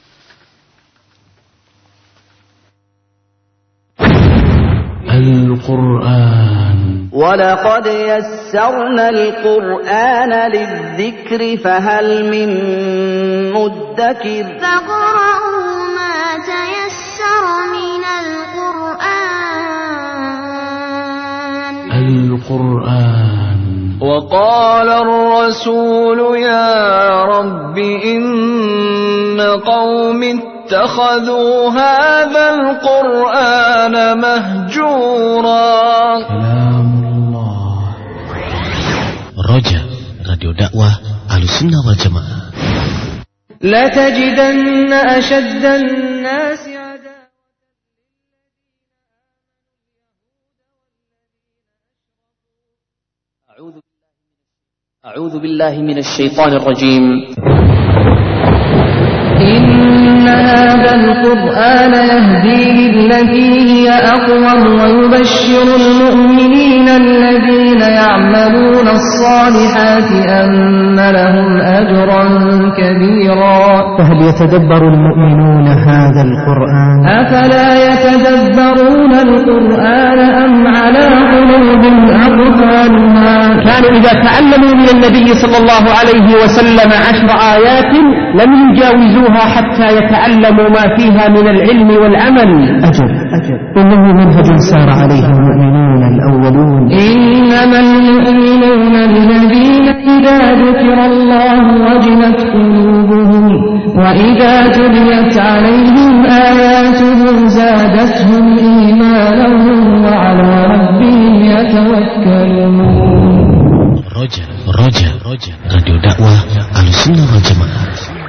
Al-Quran. ولقد يسرنا القرآن للذكر فهل من مدكر فاقرؤوا ما تيسر من القرآن وقال الرسول يا رب إن قوم اتخذوا هذا القرآن مهجورا. Roja, Radio Dakwah Ahlussunnah wal Jamaah. لتجدن أشد الناس أعوذ بالله من الشيطان الرجيم. إن هذا القرآن يهدي للتي هي أقوم ويبشر المؤمنين الذين يعملون الصالحات أن لهم أجرا كبيرا. فهل يتدبر المؤمنون هذا القرآن؟ أفلا يتدبرون القرآن أم على قلوب أقفالها؟ كانوا إذا تعلموا من النبي صلى الله عليه وسلم 10 آيات لم يجاوزوها حتى يتعلموا ما فيها من العلم والعمل. أجل إنه منهج سار عليه المؤمنون الأولون. إنما المؤمنون الذين إذا ذكر الله وجلت قلوبهم وإذا تليت عليهم آياته زادتهم إيمانا وعلى ربهم يتوكلون. Roja, Radio Dakwah Ahlussunnah wal Jamaah.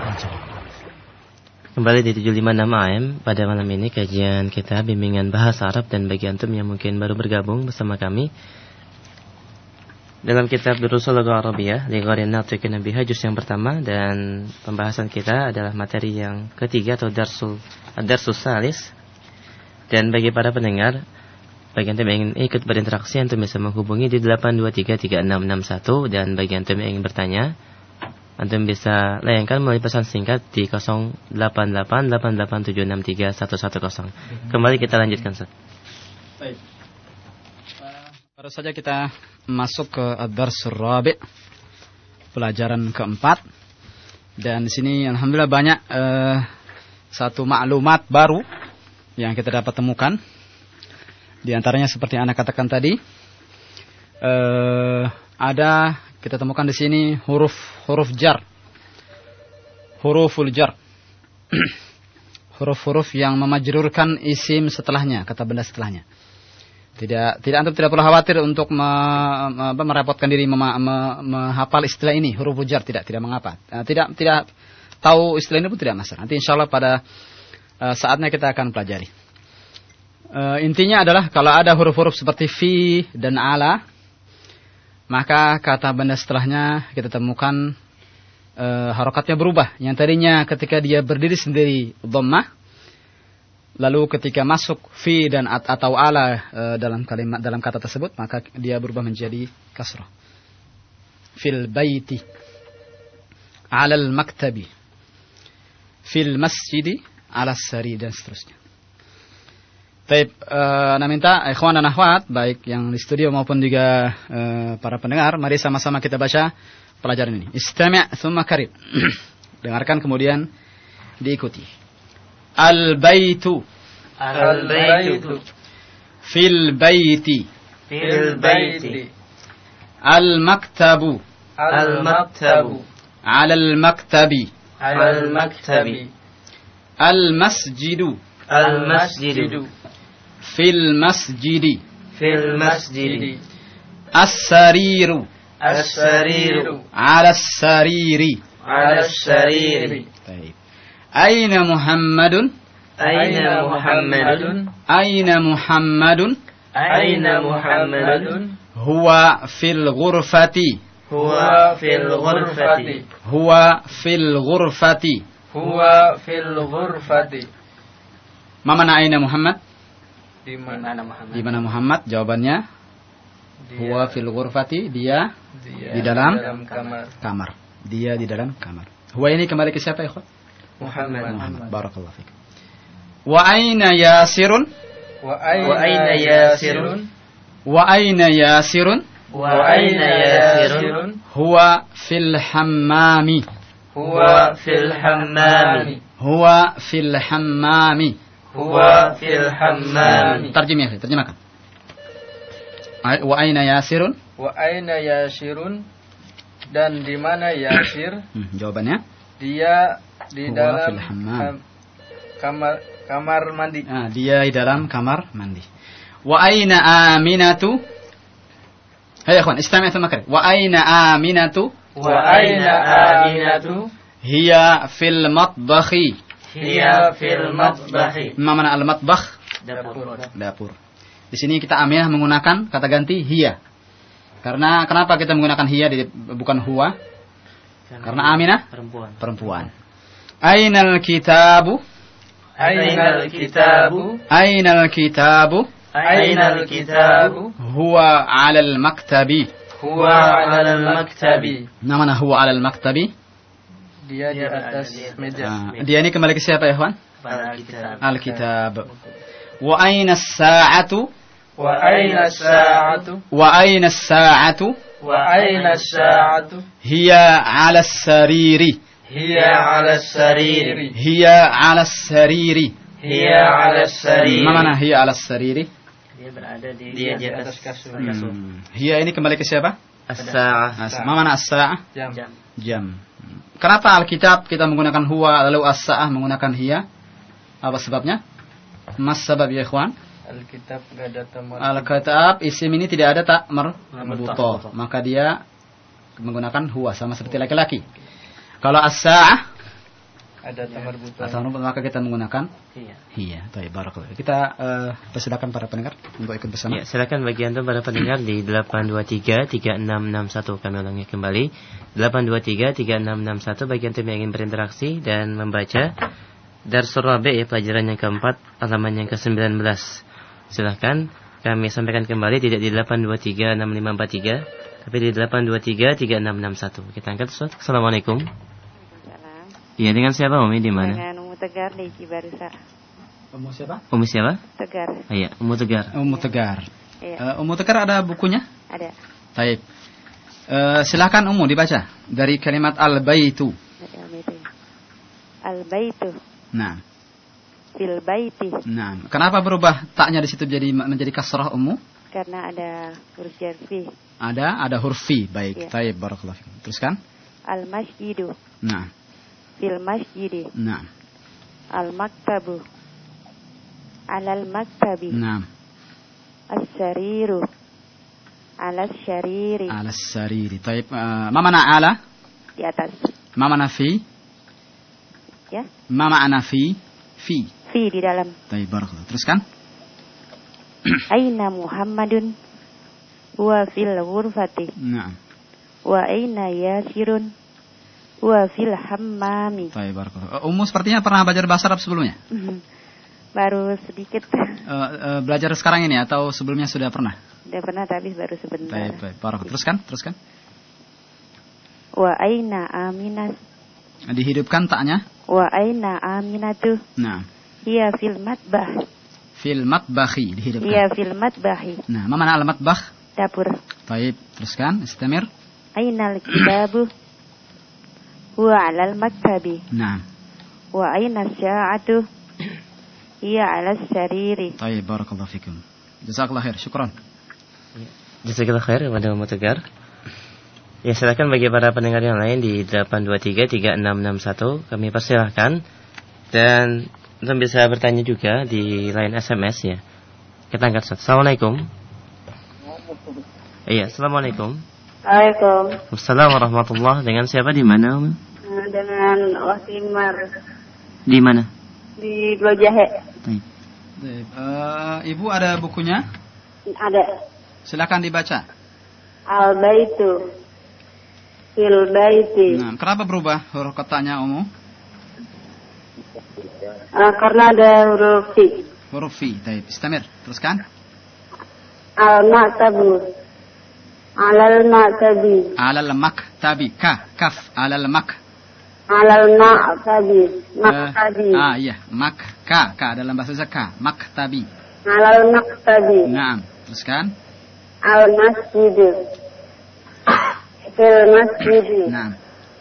Kembali di 756 AM pada malam ini kajian kita bimbingan bahasa Arab, dan bagi antum yang mungkin baru bergabung bersama kami dalam kitab Durusul Lughah Arabiyah li ghairi natiqin biha juz yang pertama, dan pembahasan kita adalah materi yang ketiga atau darsus salis. Dan bagi para pendengar, bagi antum yang ingin ikut berinteraksi, antum bisa menghubungi di 8233661, dan bagi antum yang ingin bertanya, antum bisa layangkan melalui pesan singkat di 088887631110. Kembali kita lanjutkan, Ustaz. Baik. Baru saja kita masuk ke ad-darsul rabi', pelajaran keempat. Dan di sini alhamdulillah banyak satu maklumat baru yang kita dapat temukan. Di antaranya seperti yang Anda katakan tadi, ada kita temukan di sini huruf jar, huruful jar, huruf-huruf yang memajrurkan isim setelahnya, kata benda setelahnya. Tidak antum tidak perlu khawatir untuk merepotkan diri menghafal istilah ini, huruful jar, tidak mengapa. Tidak tahu istilah ini pun tidak masalah. Nanti insyaallah pada saatnya kita akan pelajari. Intinya adalah kalau ada huruf-huruf seperti fi dan ala, maka kata benda setelahnya kita temukan harokatnya berubah. Yang tadinya ketika dia berdiri sendiri dhammah, lalu ketika masuk fi dan atau ala dalam kata tersebut, maka dia berubah menjadi kasrah. Fil baiti, alal maktabi, fil masjidi, ala sari, dan seterusnya. Baik, Anda minta ikhwan dan akhwat, baik yang di studio maupun juga para pendengar, mari sama-sama kita baca pelajaran ini. Istami' thumma karib. Dengarkan kemudian diikuti. Al-baitu. Al-baitu. Fil baiti. Fil baiti. Al-maktabu. Al-maktabu. Ala al-maktabi. Al-maktabi. Al-masjidu. Al-masjidu. fil masjidi. fil masjid. As-sariru. As-sariru. 'ala as-sariri. 'ala as-sariri. Baik. Aina Muhammadun? Aina Muhammadun? Aina Muhammadun? Aina Muhammadun? Huwa fil ghurfati. Huwa fil ghurfati. Huwa fil ghurfati. Huwa fil ghurfati. Ma mana aina Muhammad? Di mana Muhammad? Di mana Muhammad? Jawabannya huwa fil ghurfati, dia di dalam kamar. Dia di dalam kamar. Huwa ini kembali ke siapa, ikhwan? Muhammad. Barakallahu fiik. Wa aina Yasirun? Wa aina Yasirun? Wa aina Yasirun? Wa aina Yasirun? Huwa fil hammami. Huwa fil hammami. Huwa fil hammami. Huwa fil hammami. Terjemahkan. Wa aina Yasirun? Wa aina Yasirun? Dan di mana Yasir? Jawabannya? Dia di Huwa dalam fil hammam. kamar mandi. Dia di dalam kamar mandi. Wa aina Aminatu? Hai ikhwan, istami' thumma qari. Wa aina Aminatu? Wa aina Aminatu? Hiya fil matbakhi. Hiya fil matbakhi. Ma mana al-matbakh? Dapur. Di sini kita Aminah menggunakan kata ganti hiya. Karena kenapa kita menggunakan hiya bukan huwa? Karena Aminah perempuan. Ainal kitabu? Ainal kitabu? Ainal kitabu? Ainal kitabu? Huwa 'alal maktabi. Huwa 'alal maktabi. Mana huwa 'alal maktabi? Dia di atas meja. Dia ini kembali ke siapa ya, ikhwan? Al-kitab. Wa aina as-sa'atu? Wa aina as-sa'atu? Wa aina as-sa'atu? Wa aina as-sa'atu? Hiya 'ala as-sariri. Hiya 'ala as-sariri. Hiya 'ala as-sariri. Hiya 'ala as-sariri. Mana hiya 'ala as-sariri? Dia berada di atas kasur. Hiya ini kembali ke siapa? As-sa'ah. Mana as-sa'ah? Jam. Kenapa Alkitab kita menggunakan huwa lalu as-sa'ah menggunakan hiya? Apa sebabnya? Mas sabab ya ikhwan? Alkitab enggak ada tamar. Alkitab isim ini tidak ada tak marbutoh, maka dia menggunakan huwa sama seperti laki-laki. Kalau as-sa'ah ada tamar buta. Maka kita menggunakan hiya. Baik, barakallahu. Kita persilakan para pendengar untuk ikut bersama. Ya, silakan bagi antum para pendengar di 8233661 kami ulangi kembali. 8233661 bagi antum yang ingin berinteraksi dan membaca Darsul Rabi' ya, pelajaran yang keempat, halaman yang ke-19. Silakan kami sampaikan kembali tidak di 8236543 tapi di 8233661. Kita angkat Ustaz. Assalamualaikum. Iya, dengan siapa Umi di mana? Dengan Ummu Tegar di Cibarusah. Ummu siapa? Ummu siapa? Tegar. Iya, Ummu Tegar. Ummu Tegar. Iya. Ummu Tegar ada bukunya? Ada. Baik. Silakan Ummu dibaca dari kalimat al-baitu. Al-baitu. Nah. Fil baiti. Nah, kenapa berubah taknya di situ menjadi kasrah Ummu? Karena ada huruf jarfi. Ada huruf fi. Baik. Ya. Baik, barakallahu fikum. Teruskan. Al-masjidu. Nah. Fil masjidi. Nah. Al-maktabu. Alal maktabi. Nah. As-sariru. Alas syariri. Alas sariri. Baik. Ma mana ala? Di atas. Ma mana fi? Ya. Ma ma'ana fi? Fi. Fi di dalam. Baik, barakallahu. Teruskan. Aina Muhammadun? Huwa fil ghurfati. Nah. Wa aina Yasirun? Huwa fil hammami. Baik, barakallahu. Ummu sepertinya pernah belajar bahasa Arab sebelumnya? Baru sedikit. Belajar sekarang ini atau sebelumnya sudah pernah? Sudah pernah tapi baru sebentar. Baik, barakallahu. Teruskan. Wa aina Aminah? Dihidupkan taknya. Wa aina Aminatu? Nah. Hiya fil matbah. Fil matbakhi dihidupkan. Hiya fil matbahi. Nah, ma mana al-matbakh? Dapur. Baik, teruskan. Istamir. Aina al-kitabu? Huwa 'alal maktabi. Nah. Wa aina as-sa'atu? Hiya 'alas sariri. Baik, barakallahu fikum. Jazakallahu khair. Syukran. Jazakallahu khair kepada Ummu Tegar. Ya, silakan bagi para pendengar yang lain di 8233661 kami persilahkan, dan untuk bisa bertanya juga di line SMS ya Kita angkat Ustaz. Assalamualaikum. Iya, assalamualaikum. Waalaikumsalam. Assalamualaikum warahmatullahi. Dengan siapa di mana? Dengan Wasimar Di mana? di Pulau Jahe. Baik. Ibu ada bukunya? Ada Silakan dibaca. Al-Baitu Fil Baiti. Nah, kenapa berubah huruf katanya Umu? Karena ada huruf fi. Huruf fi. Baik, istamir. Teruskan. Al-Maktabu Alal Maktabi. Alal maktabi. Kaf. Alal mak. Alal Maktabi. Maktabi. Iya. Ka dalam bahasa Indonesia. Maktabi. Alal Maktabi. Naam. Teruskan. Al-Masjidu Fil Masjidi. Naam.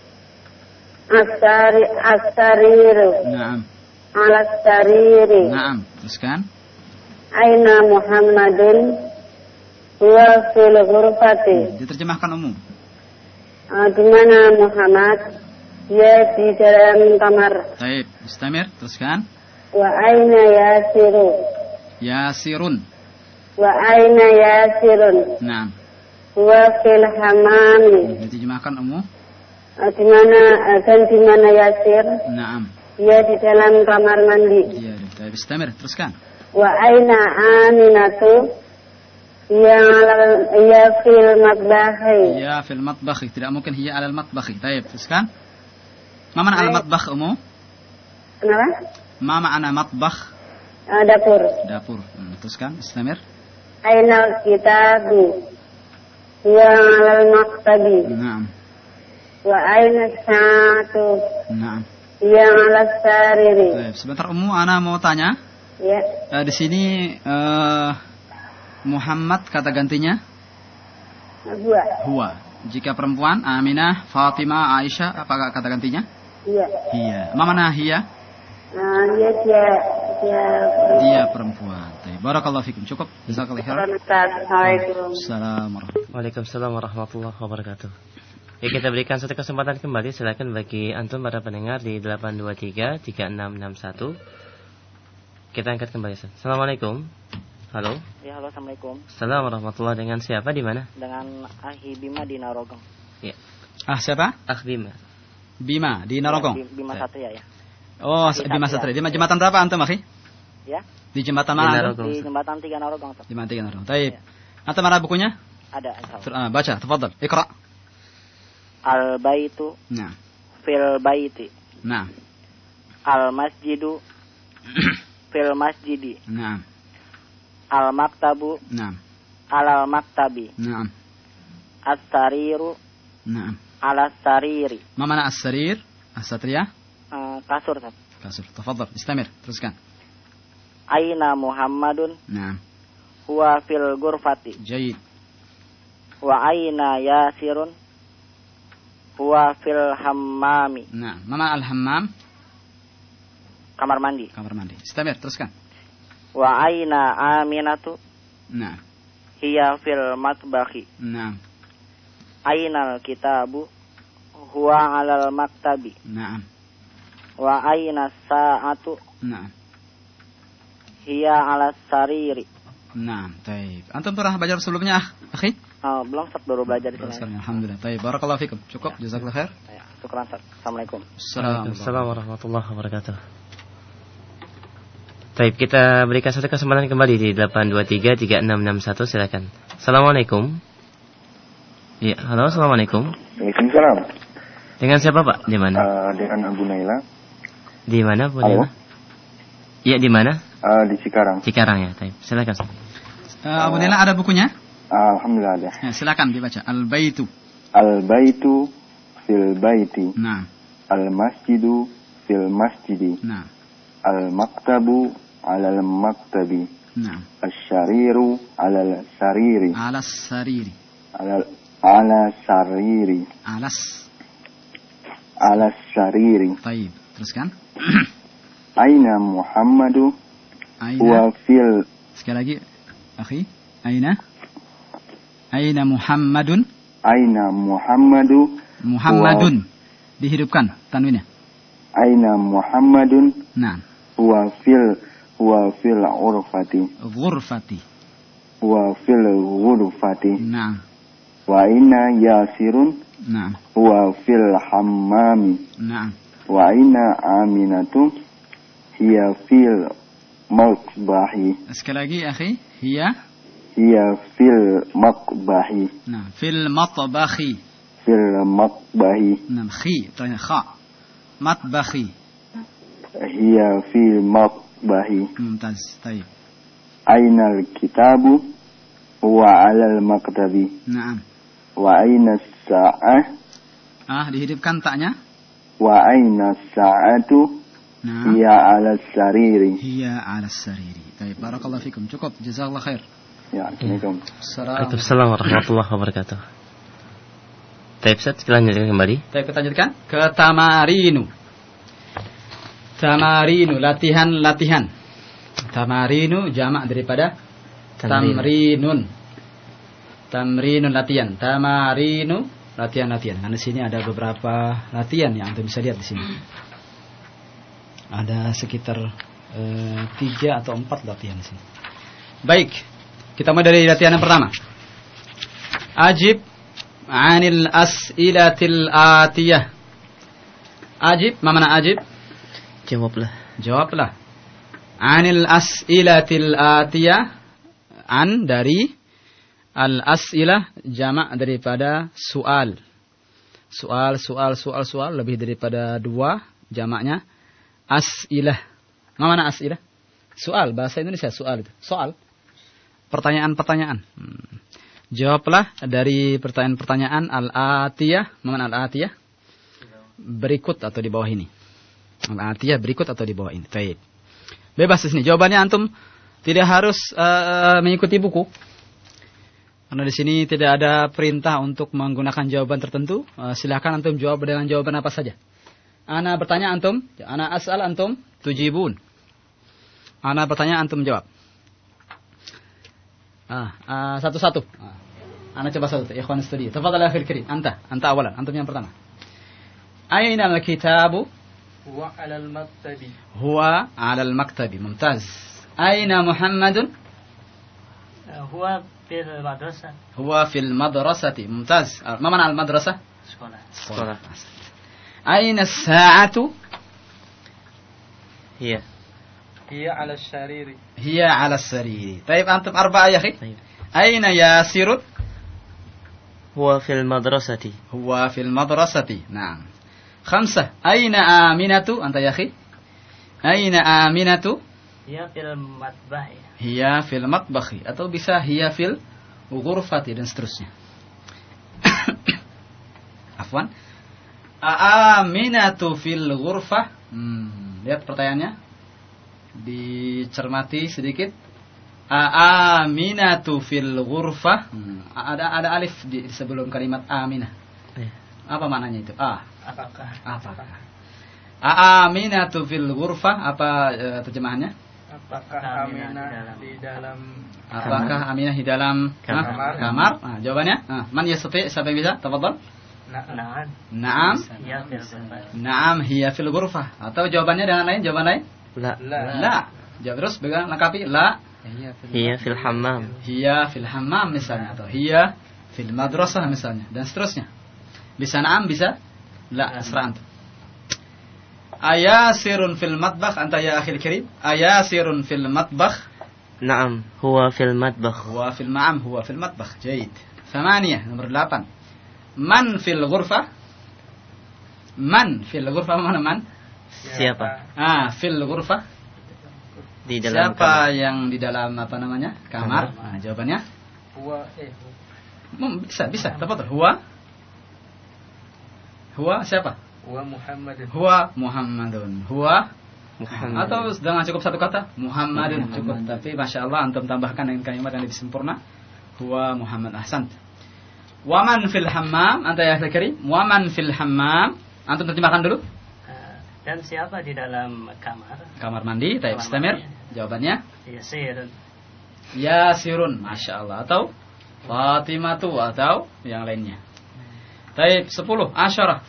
As-Sariru Naam. Al-Sariri. Naam. Teruskan. Aina Muhammadun Huwa fil ghurfati. Diterjemahkan Umu. Di mana Muhammad? Dia di dalam kamar. Baik, istamir. Teruskan. Wa aina Yasiru. Yasirun. Wa aina Yasirun. Naam. Huwa fil hamami. Diterjemahkan Umu. Di mana Yasir? Naam. Dia di dalam kamar mandi. Iya, baik, istamir. Teruskan. Wa aina Aminatu? Ya fil matbahi. Ya fil matbakhi. Tidak mungkin hiya alal matbakhi. Baik, teruskan. Ma mana al matbakh Umu? Kenapa? Ma ma'ana matbakh? Dapur. Dapur. Teruskan, istamir. Aina kitabu? Ya alal maktabi. Naam. Wa aina sa'atu? Naam. Ya alal sariri. Baik, sebentar Umu, ana mau tanya. Ya. Di sini Muhammad kata gantinya huwa. Jika perempuan Aminah, Fatimah, Aisyah, apa kata gantinya? Iya. Hiya. Ma mana hiya? Dia perempuan. Barakallahu fikum. Cukup. Jazakallahu khairan. Assalamualaikum. Waalaikumsalam warahmatullahi wabarakatuh. Ya, kita berikan satu kesempatan kembali. Silakan bagi antum para pendengar di 823-3661. Kita angkat kembali. Assalamualaikum. Halo. Ya, halo, assalamualaikum. Assalamualaikum warahmatullahi. Dengan siapa di mana? Dengan Ahi Bima di Narogong. Ya. Siapa? Bima. Bima di Narogong. Bima Satria ya. Oh, Bima Satria. Di jembatan berapa antum, Akhi? Ya. Di jembatan mana? Di jembatan 3 Narogong. Jembatan 3 Narogong. Baik. Antum ada bukunya? Ada. Baca, tafadhal. Iqra. Al-Baitu. Nah. Fil Baiti. Nah. Al-Masjidu. Fil Masjidi. Nah. Al-Maktabu. Naam. Alal Maktabi. Naam. As-Sariru. Naam. Alas Sariri. Ma mana as-sarir? As-satria? Kasur. Kasur. Tafadhal, istamir. Teruskan. Aina Muhammadun. Naam. Huwa fil ghurfati. Jayyid. Wa aina Yasirun. Huwa fil hammami. Naam. Ma mana al-hammam? Kamar mandi. Kamar mandi. Istamir. Teruskan. Wa aina Aminatu. Nah. Hiya fil matbakhi. Nah. Ainal kitabu. Huwa alal maktabi. Nah. Wa aina sa'atu. Nah. Hiya alas sariri. Nah, baik. Antum pernah belajar sebelumnya, Akhi? Belum, Ustaz, baru belajar di sini. Alhamdulillah. Baik, barakallahu fikum. Cukup, jazakallahu khair. Ya, syukran, Ustaz. Assalamualaikum. Assalamualaikum warahmatullahi wabarakatuh. Baik, kita berikan satu kesempatan kembali di 823-3661. Silakan. Assalamualaikum. Ya, halo, assalamualaikum. Waalaikumsalam. Dengan siapa, Pak? Di mana? Dengan Abu Naila. Di mana, Bu Naila? Iya, di mana? Di Cikarang. Cikarang ya, baik. Silakan. Abu Naila ada bukunya? Alhamdulillah ada. Ya, silakan dibaca. Al-Baitu. Al-Baitu fil baiti. Nah. Al-Masjidu fil masjidi. Nah. Al-Maktabu alal maktabi. Nah. Al-Syariru alal sariri. Alas sariri. Ala sariri. Alas sariri. Baik, teruskan. Aina Muhammadu. Wa fil. Sekali lagi, Akhi. Aina Muhammadun. Aina Muhammadu. Muhammadun. Dihidupkan tanwinnya. Aina Muhammadun. Nah. Wa fil huwa fil ghurfati. Ghurfati. Huwa fil ghurfati. Naam. Wa aina Yasirun. Naam. Huwa fil hammami. Naam. Wa aina Aminatu. Hiya fil matbahi. Sekali lagi akhi, hiya fil matbahi. Nah, fil matbahi. Fil matbahi. Nah, tanya kha. Matbahi. Hiya fil matbahi. Mumtaz. Baik. Aina al-kitabu huwa 'ala al-maktabi. Naam. Wa aina as-sa'ah? Dihidupkan taknya. Wa aina as-sa'atu? Nah. Hiya 'ala as-sariri. Hiya 'ala as-sariri. Baik, barakallahu fikum. Cukup. Jazakallahu khair. Ya, assalamualaikum. Waalaikumsalam warahmatullahi wabarakatuh. Baik, Ustaz, kita lanjutkan kembali. Baik, kita lanjutkan ke tamarinu. Tamarinu, latihan-latihan. Tamarinu jamak daripada tamrinun. Tamrinun latihan. Tamarinu latihan-latihan. Karena di sini ada beberapa latihan yang Anda bisa lihat di sini. Ada sekitar 3 atau 4 latihan di sini. Baik, kita mulai dari latihan yang pertama. Ajib anil as'ilatil atiyah. Ajib, ma mana ajib? Jawablah. Anil as'ilatil atiyah. An dari al-as'ilah jamak daripada soal. Soal lebih daripada 2 jamaknya as'ilah. Ma mana as'ilah? Soal, bahasa Indonesia soal itu. Soal. Pertanyaan-pertanyaan. Jawablah dari pertanyaan-pertanyaan al-atiyah. Ma mana al-atiyah? Berikut atau di bawah ini. Al-atiyah berikut atau di bawah ini. Baik. Bebas di sini. Jawabannya antum tidak harus mengikuti buku. Karena di sini tidak ada perintah untuk menggunakan jawaban tertentu. Silakan antum jawab dengan jawaban apa saja. Ana bertanya antum, ana as'al antum tujibun. Ana bertanya antum jawab. Satu-satu. Ana coba satu. Ikhwan studio. Tafadhal akhil kirim. Anta awalan. Antum yang pertama. Aina al-kitabu? Huwa 'alal maktabi. Huwa 'alal maktabi. Mumtaz. Aina Muhammadun? Huwa fil madrasah. Huwa fil madrasati. Mumtaz. Ma mana al-madrasah? Sekolah. Aina as-sa'atu? Hiya 'ala as-sariri. Hiya 'ala as-sariri. Baik, antum arba'a ya akhi. Aina Yasirun? Huwa fil madrasati. Huwa fil madrasati. Naam. 5. Aina Aminatu? Anta ya akhi. Aina Aminatu? Hiya fil matbahi. Hiya fil matbahi. Atau bisa hiya fil ghurfati dan seterusnya. Afwan. Aminatu fil ghurfah. Lihat pertanyaannya. Dicermati sedikit. Aminatu fil ghurfah. Ada alif di sebelum kalimat aminah. Apa maknanya itu? Apakah? Aminatu fil ghurfah. Apa terjemahannya? Apakah Aminah di dalam kamar? Jawabannya? Man yastati? Siapa yang bisa? Tafadhal. Naam. Naam hiya fil ghurfah. Atau jawabannya dengan lain? Jawaban lain? La. Jawab terus lengkapi la. Hiya fil hammam. Hiya fil hammam misalnya, atau hiya fil madrasah misalnya, dan seterusnya. Bisa naam, bisa la. Serah antum. Ayasirun fil matbakh? Anta ya akhil kirim. Ayasirun fil matbakh? Naam, huwa fil matbakh. Huwa fil matbakh. Jaid. 8, nomor 8. Man fil ghurfah? Man fil ghurfah, mana man? Siapa? Fil ghurfah. Di dalam siapa kamar. Yang di dalam apa namanya? Kamar. Jawabannya? Huwa. Bisa. Tepat. Huwa siapa? Huwa Muhammadun. Huwa Muhammad. Atau dengan cukup satu kata Muhammadun cukup. Tapi masya Allah antum tambahkan dengan kalimat yang lebih sempurna. Huwa Muhammad. Ahsant. Waman fil hammam? Anta ya Karim. Waman fil hammam? Antum terjemahkan dulu. Dan siapa di dalam kamar? Kamar mandi. Taib istamir. Jawabannya? Yasirun. Masya Allah. Atau Fatimatu atau yang lainnya. Taib 10. Asyarah.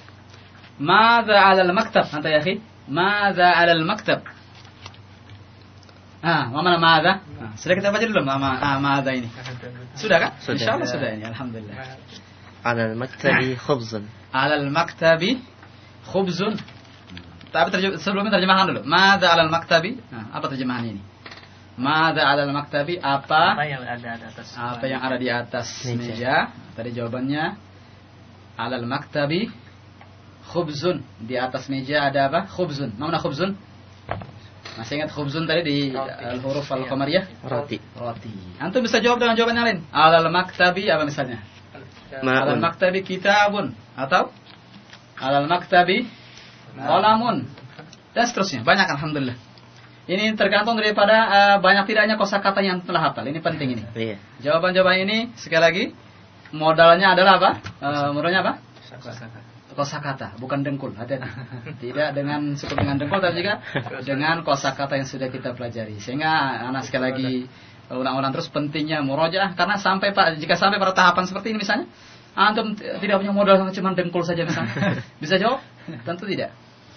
Mada 'ala al-maktab? Anta ya akhi. Mada 'ala al-maktab? Mana madza? Sudah kita baca dulu madza ini. Sudah kan? Sudah. Insyaallah sudah ini, alhamdulillah. Alal maktabi khubzun. Alal maktabi khubzun. Tapi sebelumnya terjemahan dulu. Madza alal maktabi? Apa terjemahan ini? Madza alal maktabi, apa yang ada di atas? Apa yang ada di atas meja? Tadi jawabannya alal maktabi khubzun. Di atas meja ada apa? Khubzun. Mana khubzun? Masih ingat khubzun tadi di huruf al-qamariyah? Roti. Antum bisa jawab dengan jawaban yang lain. Alal maktabi apa misalnya? Alal maktabi kitabun, atau alal maktabi qalamun, dan seterusnya. Banyak, alhamdulillah. Ini tergantung daripada banyak tidaknya kosakata yang telah hafal. Ini penting ini. Iya. Jawaban-jawaban ini sekali lagi modalnya adalah apa? Modalnya apa? Kosakata, bukan dengkul. Hati-hati. Tidak dengan cukup dengan dengkul, tapi juga dengan kosakata yang sudah kita pelajari. Sehingga anak sekali lagi ulang-ulang terus pentingnya murojaah, karena jika sampai pada tahapan seperti ini misalnya, antum tidak punya modal cuma dengkul saja misalnya. Bisa jawab? Tentu tidak.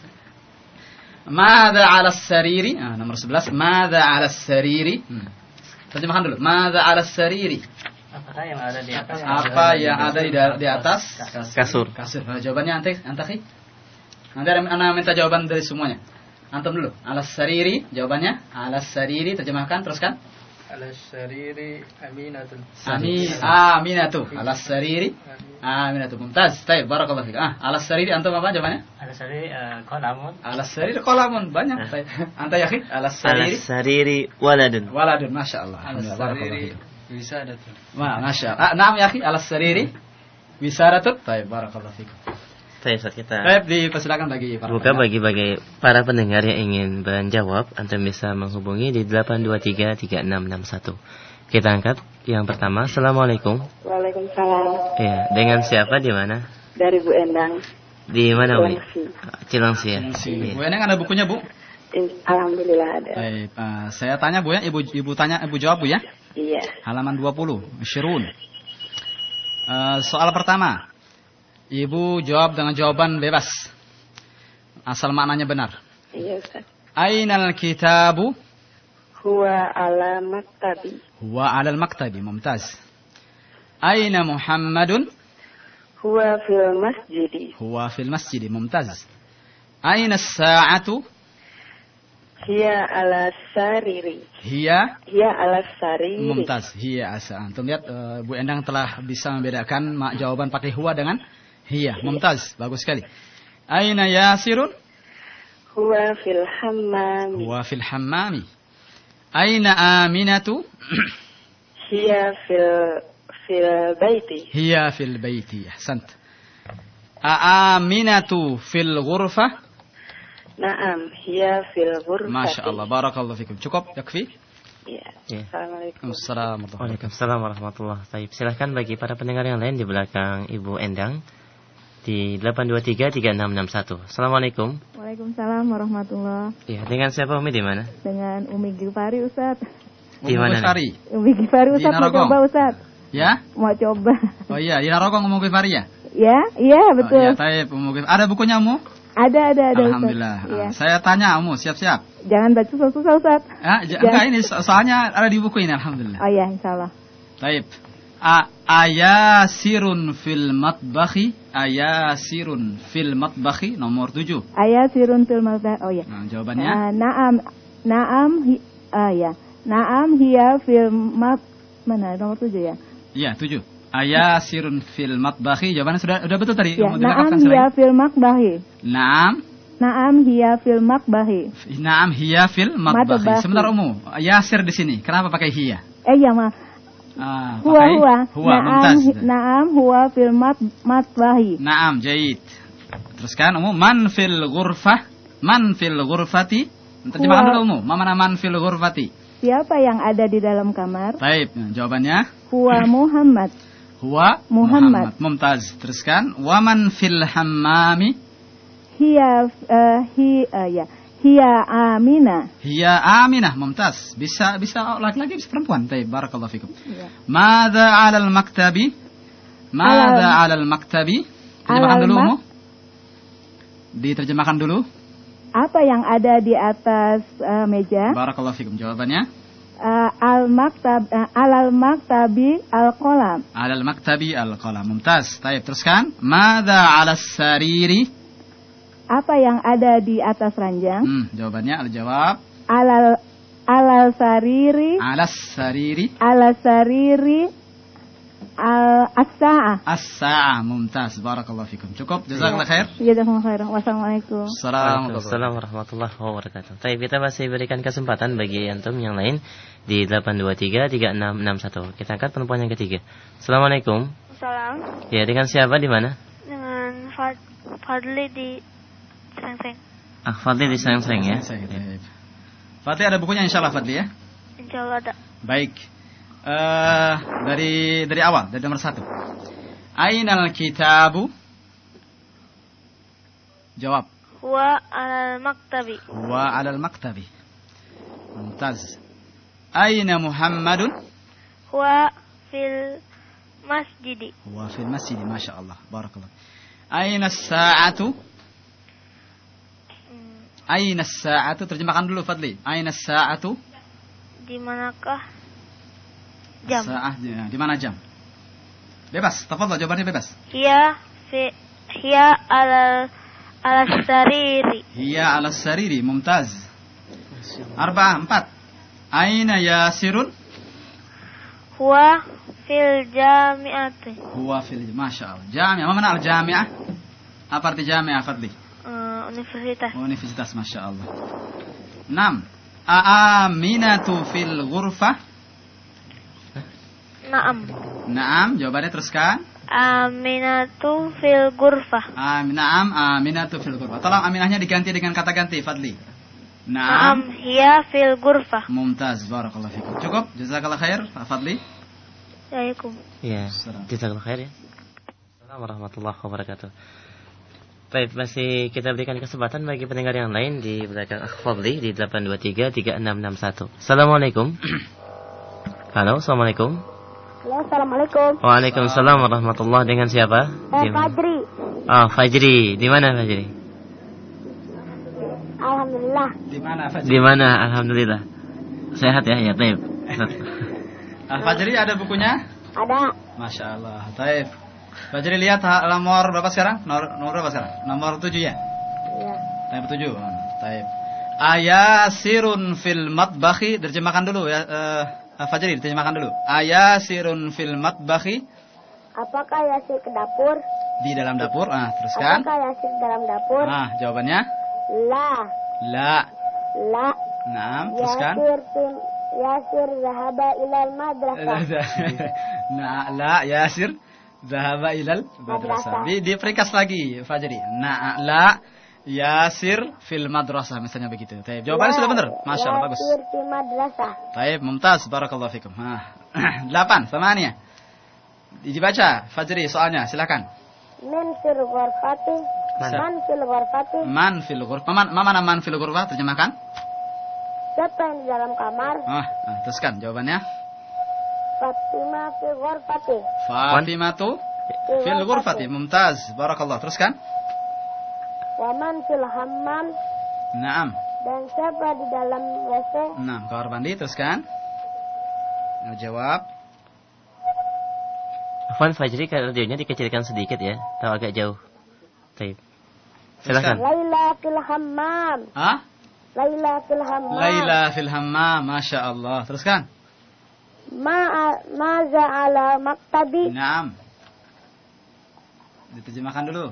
Madza 'ala as-sariri? Nomor 11. Madza 'ala as-sariri? Terjemahkan dulu. Madza 'ala as-sariri? Apakah yang ada di atas? Apa yang ada di atas kasur? Jawabannya Antakhi. Nanti ana minta jawaban dari semuanya. Antum dulu. 'Ala as-sariri, jawabannya 'ala as-sariri, terjemahkan, teruskan. Al-sariri aminatun. Aminatu. Al-sariri aminatu. Mumtaz. Baik, barakallahu fiik. Al-sariri antum apa jawabannya? Al-sariri qalamun. Al-sariri qalamun. Banyak. Baik. Anta yakin? Al-sariri waladun. Waladun, masyaallah. Al-sariri wisadatun. Masyaallah. Naam ya akhi, al-sariri wisadatun. Baik, barakallahu fiik. Baik, kita dipersilakan bagi bagi para pendengar yang ingin menjawab, antum bisa menghubungi di 8233661. Kita angkat yang pertama. Assalamualaikum. Waalaikumsalam. Ya, dengan siapa, di mana? Dari Bu Endang. Di mana, Umi? Cilengsi ya. Bu Endang ada bukunya, Bu? Alhamdulillah ada. Baik, saya tanya Bu ya, Ibu tanya, Ibu jawab Bu ya? Iya. Halaman 20, Syirun. Soal pertama. Ibu jawab dengan jawaban bebas, asal maknanya benar. Iya, Ustaz. Ainal kitabu? Huwa ala maktabi. Huwa alal maktabi, mumtaz. Aina Muhammadun? Huwa fil masjidi. Huwa fil masjidi, mumtaz. Aina as-sa'atu? Hiya ala sariri. Hiya ala sariri. Mumtaz. Hiya asa. Antum lihat Bu Endang telah bisa membedakan jawaban pakai huwa dengan hiya. Mumtaz. Bagus sekali. Aina Yasirun? Huwa fil hammami. Huwa fil hammami. Aina Aminatu? Hiya fil baiti. Hiya fil baiti. Ahsant. Aminatu fil ghurfah? Naam, hiya fil ghurfati. Masya Allah, barakallahu fikum. Cukup, yakfi? Iya. Assalamualaikum. Waalaikumsalam warahmatullahi wabarakatuh. Silahkan bagi para pendengar yang lain di belakang Ibu Endang di 8233661. Assalamualaikum. Waalaikumsalam warahmatullahi. Iya, dengan siapa, Umi, di mana? Dengan Umi Gifari, Ustaz. Di mana? Umi Gifari, Ustaz, mau coba, Ustaz. Ya? Mau coba. Oh iya, di Narogong Umi Gifari ya? Iya, betul. Oh, iya, ada bukunya, Mu? Ada. Alhamdulillah. Ya. Saya tanya, Mu, siap-siap. Jangan baca susah-susah, Ustaz. Enggak, ini soalnya ada di buku ini, alhamdulillah. Oh iya, insyaallah. Baik. Ayasirun fil matbakhi. Ayasirun fil matbakhi, nomor 7. Ayasirun fil matbakhi. Oh iya. Nah, jawabannya? Naam hiya fil mana, nomor 7 ya? Iya, 7. Ayasirun fil matbakhi. Jawabannya sudah betul tadi. Ya, naam hiya fil matbakhi. Naam hiya fil matbakhi. Naam hiya fil matbakhi. Sebentar, Umu. Yasir di sini. Kenapa pakai hiya? Iya, Ma. Huwa. Naam huwa fil matbakhi. Naam, jayid. Teruskan, Umu. Man fil ghurfah? Man fil ghurfati? Terjemahkan dulu, Umu. Mana man fil ghurfati? Siapa yang ada di dalam kamar? Baik, jawabannya? Huwa Muhammad. Huwa Muhammad. Mumtaz. Teruskan. Waman fil hammami? Hiya Aminah. Hiya Aminah. Mumtaz. Bisa laki-laki, bisa perempuan. Baik, barakallahu fikum. Ya. Madza 'alal maktabi? Madza 'alal maktabi? Terjemahkan dulu, Mu. Diterjemahkan dulu. Apa yang ada di atas meja? Barakallahu fikum. Jawabannya? Alal maktabi al-qalam. Alal maktabi al-qalam. Mumtaz. Baik, teruskan. Madza 'alas sariri? Apa yang ada di atas ranjang? Jawabannya al-jawab. Alal sariri. Alas sariri. Alas sariri. As-sa'ah. As-sa'ah. Mumtaz. Barakallahu fikum. Cukup. Jazakallahu khair. Jazakumullah khairan. Wassalamualaikum. Assalamualaikum warahmatullahi wabarakatuh. Baik, kita masih berikan kesempatan bagi antum yang lain di 8233661. Kita angkat perempuan yang ketiga. Assalamualaikum. Salam. Ya, dengan siapa di mana? Dengan Fadli di Sengseng. Fadli di Sengseng ya. Fadli ada bukunya insyaallah Fadli ya? Insyaallah ada. Baik. Dari awal, dari nomor 1. Ainal kitabu? Jawab. Huwa 'alal maktabi. Huwa 'alal maktabi. Mumtaz. Aina Muhammadun? Huwa fil masjidi. Huwa fil masjidi, masyaallah. Barakallah. Aina as-sa'atu? Aina as-sa'atu? Terjemahkan dulu Fadli. Aina as-sa'atu? Di manakah jam? Sa'ah, di mana jam? Bebas, tafadhal jawabannya bebas. Hiya alal sariri. Hiya ala sariri, mumtaz. 4. Aina Yasirun? Huwa fil jami'ati. Huwa fil, masyaallah. Jami'ah, mana al-jami'ah? Apa arti jami'ah Fadli? Universitas. Universitas, masyaallah. 6. Aaminatu fil ghurfah? Naam, jawabannya teruskan. Aminatu fil ghurfah. Naam, aminatu fil ghurfah. Tolong aminahnya diganti dengan kata ganti, Fadli. Naam, hiya fil ghurfah. Mumtaz, barakallahu fikum. Cukup, jazakallahu khair, Fadli. Waalaikum. Ya, jazakallahu khair ya. Assalamualaikum warahmatullahi wabarakatuh. Baik, masih kita berikan kesempatan bagi pendengar yang lain di belakang Fadli di 8233661. Assalamualaikum. Halo, assalamualaikum. Halo, assalamualaikum. Waalaikumsalam warahmatullahi. Dengan siapa? Fajri. Oh, Fajri. Di mana Fajri? Alhamdulillah. Di mana Fajri? Di mana? Alhamdulillah. Sehat ya, ya, taib. Fajri ada bukunya? Ada. Masya Allah. Taib. Fajri lihat nomor berapa sekarang? Nomor berapa sekarang? Nomor 7 ya? Iya. Nomor 7. Taib. Ayasirun fil matbakhi. Terjemahkan dulu ya. Fajri, terjemahkan dulu. Ayasirun fil matbakhi. Apakah Yasir ke dapur? Di dalam dapur. Teruskan. Apakah Yasir dalam dapur? Jawabannya? La. Naam, teruskan. Yasir zahaba ilal madrasah. La, Yasir zahaba ilal madrasah. Diperingkas lagi, Fajri. La, Yasir fil madrasah, misalnya begitu. Taib. Jawabannya sudah benar. Masya Allah, bagus. Yasir fil madrasah. Taib, mumtaz. Barakallahu fikum. 8, samanya. Dibaca, Fajri, soalnya. Silakan. Man fil ghurfati. Man fil ghurfati. Man fil ghurfati. Mana man fil ghurfati? Terjemahkan. Siapa yang di dalam kamar? Teruskan jawabannya. Fatimah fil ghurfati. Fatimatu fil ghurfati. Mumtaz. Barakallah. Teruskan. Waman fil hammam. Naam. Dan siapa di dalam WC? Kamar mandi. Teruskan. Jawab. Afwan, Fajri, radionya dikecilkan sedikit ya, atau agak jauh. Baik. Silakan. Laila fil hammam. Laila fil hammam. Laila fil hammam. Masya Allah. Teruskan. Maza ala maktabi. Naam. Diterjemahkan dulu.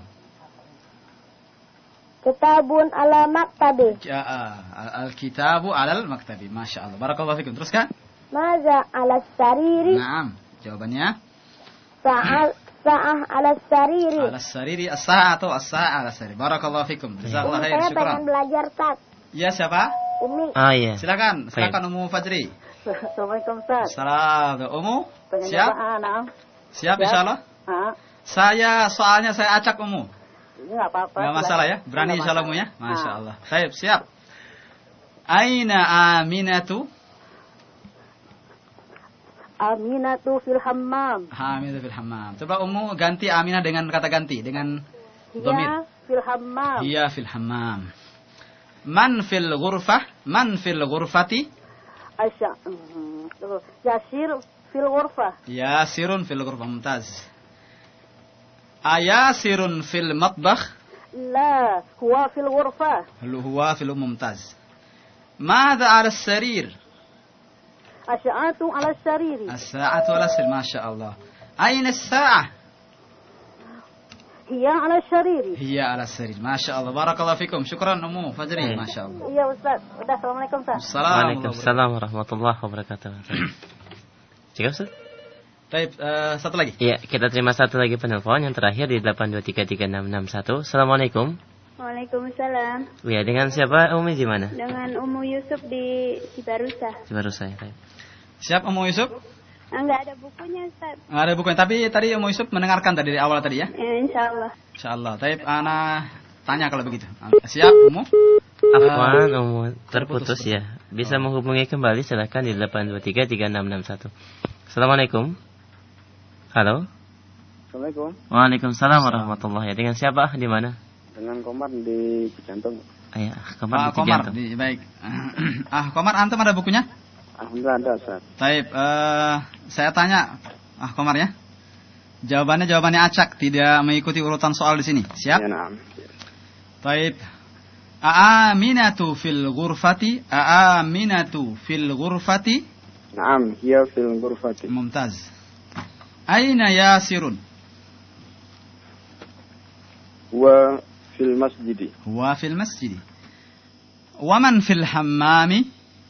Kitabun ala maktabi. Al-kitabu alal maktabi. Masya Allah. Barakallahu fikum. Teruskan. Maza ala sariri. Naam. Jawabannya. Sa'ah ala sariri. Ala sariri. As-sa'ah atau as-sa'ah ala sariri. Barakallahu fikum. Jazakallahu khair. Saya pengen belajar, Tat. Ya, siapa? Umi. Iya. Silakan Umu Fajri. Assalamualaikum, Ustaz. Assalamualaikum. Umu? Siap? Siap, ya. insyaallah? Soalnya saya acak Umu. Enggak apa-apa. Enggak masalah ya. Berani insyaallah Umu ya? Masya Allah. Baik, siap. Aina Aminatu? Aminatu fil hammam. Aminatu fil hammam. Coba Umu ganti Aminah dengan kata ganti. Dengan dhamir. Hiya fil hammam. Hiya fil hammam. Man fil ghurfah? Man fil ghurfati? Yasir fil ghurfah. Yasirun fil ghurfah. Mumtaz. Ayasirun fil matbakh? La, huwa fil ghurfah. Huwa fil mumtaz. Madha ala sarir? As-sa'atu ala sariri. As-sa'atu ala sarir. Masya Allah. Aina as-sa'ah? Hiya ala sariri. Hiya ala sarir. Masya Allah. Barakallahu fikum. Syukran Ummu Fajri. Masya Allah. Iya Ustaz. Udah, assalamualaikum Ustaz. Waalaikumsalam warahmatullahi wabarakatuh. Cukup Ustaz? Baik, satu lagi. Iya, kita terima satu lagi penelpon yang terakhir di 8233661. Assalamualaikum. Waalaikumsalam. Ya, dengan siapa Umi di mana? Dengan Ummu Yusuf di Cibarusa. Cibarusa ya. Siap Ummu Yusuf? Enggak ada bukunya Ustaz. Enggak ada bukunya, tapi tadi Ummu Yusuf mendengarkan tadi awal tadi ya? Insyaallah. Insyaallah. Baik, ana tanya kalau begitu. Siap Ummu? Afwan Ummu terputus ya. Bisa menghubungi kembali silakan di 8233661. Assalamualaikum. Halo. Assalamualaikum. Waalaikumsalam warahmatullahi wabarakatuh. Dengan siapa? Di mana? Dengan Komar di Cijantung. Ya, Komar di Cijantung. Baik. Komar, antum ada bukunya? Alhamdulillah ada, Ustaz. Baik, saya tanya Komar ya. Jawabannya acak, tidak mengikuti urutan soal di sini. Siap? Ya, na'am. Baik. Aaminatu fil ghurfati? Aaminatu fil ghurfati? Na'am, hiya fil ghurfati. Mumtaz. Aina Yasirun? Huwa fil masjidi. Huwa fil masjidi. Waman fil hammami?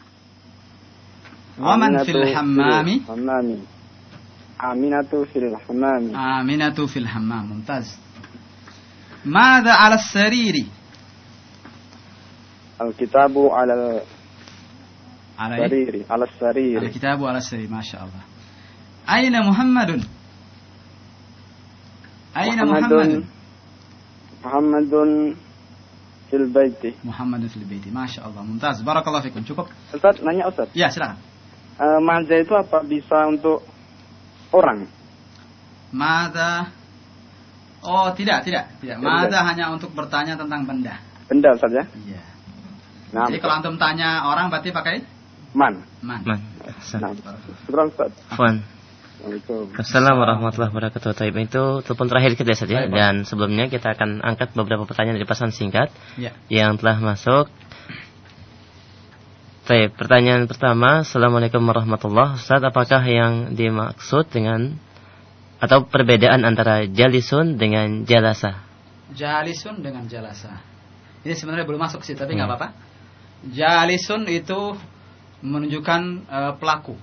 Waman fil hammami? Aminatu fil hammami. Aminatu fil hammam. Mumtaz. Mada ala sariri? Al-kitabu ala sariri. Ala sariri. Al-kitabu ala sariri. Masya Allah. Aina Muhammadun? Aina Muhammadun? Muhammadun fil baiti. Muhammadun fil baiti. Masya Allah. Mumtaz. Barakallahu fikum. Cukup? Ustaz, nanya Ustaz. Ya, silakan. Maza itu apa bisa untuk orang? Maza. Oh, tidak. Maza hanya untuk bertanya tentang benda. Benda Ustaz ya? Iya. Nah, jadi kalau antum tanya orang berarti pakai man. Nah, Syukran Ustaz. Afwan. Assalamualaikum warahmatullahi wabarakatuh. Taib itu telepon terakhir kita saja dan sebelumnya kita akan angkat beberapa pertanyaan dari pesan singkat yang telah masuk. Taib, pertanyaan pertama, Assalamualaikum warahmatullahi wabarakatuh. Ustaz, apakah yang dimaksud dengan atau perbedaan antara jalisun dengan jalasa? Jalisun dengan jalasa. Ini sebenarnya belum masuk sih, tapi nggak apa-apa. Jalisun itu menunjukkan pelaku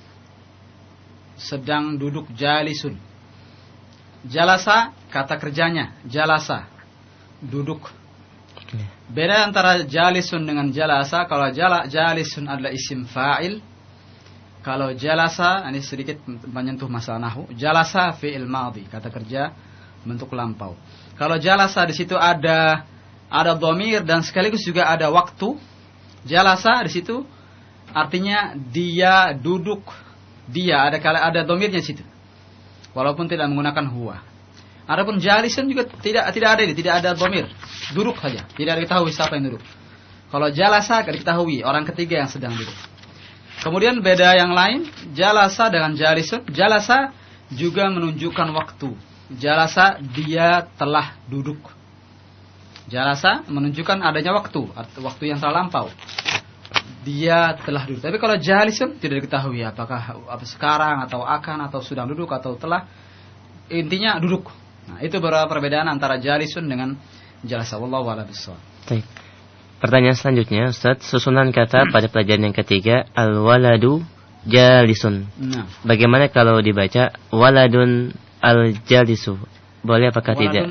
sedang duduk, jalisun. Jalasa kata kerjanya, jalasa duduk. Beda antara jalisun dengan jalasa. Kalau jalisun adalah isim fa'il. Kalau jalasa, ini sedikit menyentuh masalah nahwu. Jalasa fi'il madhi, kata kerja bentuk lampau. Kalau jalasa di situ ada dhamir dan sekaligus juga ada waktu. Jalasa di situ artinya dia duduk. Dia ada dhamirnya di situ. Walaupun tidak menggunakan huwa. Adapun jalisun juga tidak ada ini, tidak ada dhamir. Duduk saja, tidak diketahui siapa yang duduk. Kalau jalasa diketahui orang ketiga yang sedang duduk. Kemudian beda yang lain, jalasa dengan jalisun. Jalasa juga menunjukkan waktu. Jalasa dia telah duduk. Jalasa menunjukkan adanya waktu yang telah lampau. Dia telah duduk. Tapi kalau jalisun tidak diketahui apakah sekarang atau akan atau sedang duduk atau telah. Intinya duduk. Nah, itu beberapa perbedaan antara jalisun dengan jalasa. Wallahu a'lam bishawab. Baik. Pertanyaan selanjutnya, Ustaz, susunan kata pada pelajaran yang ketiga, al-waladu jalisun. Nah. Bagaimana kalau dibaca waladun al-jalisu? Boleh apakah tidak?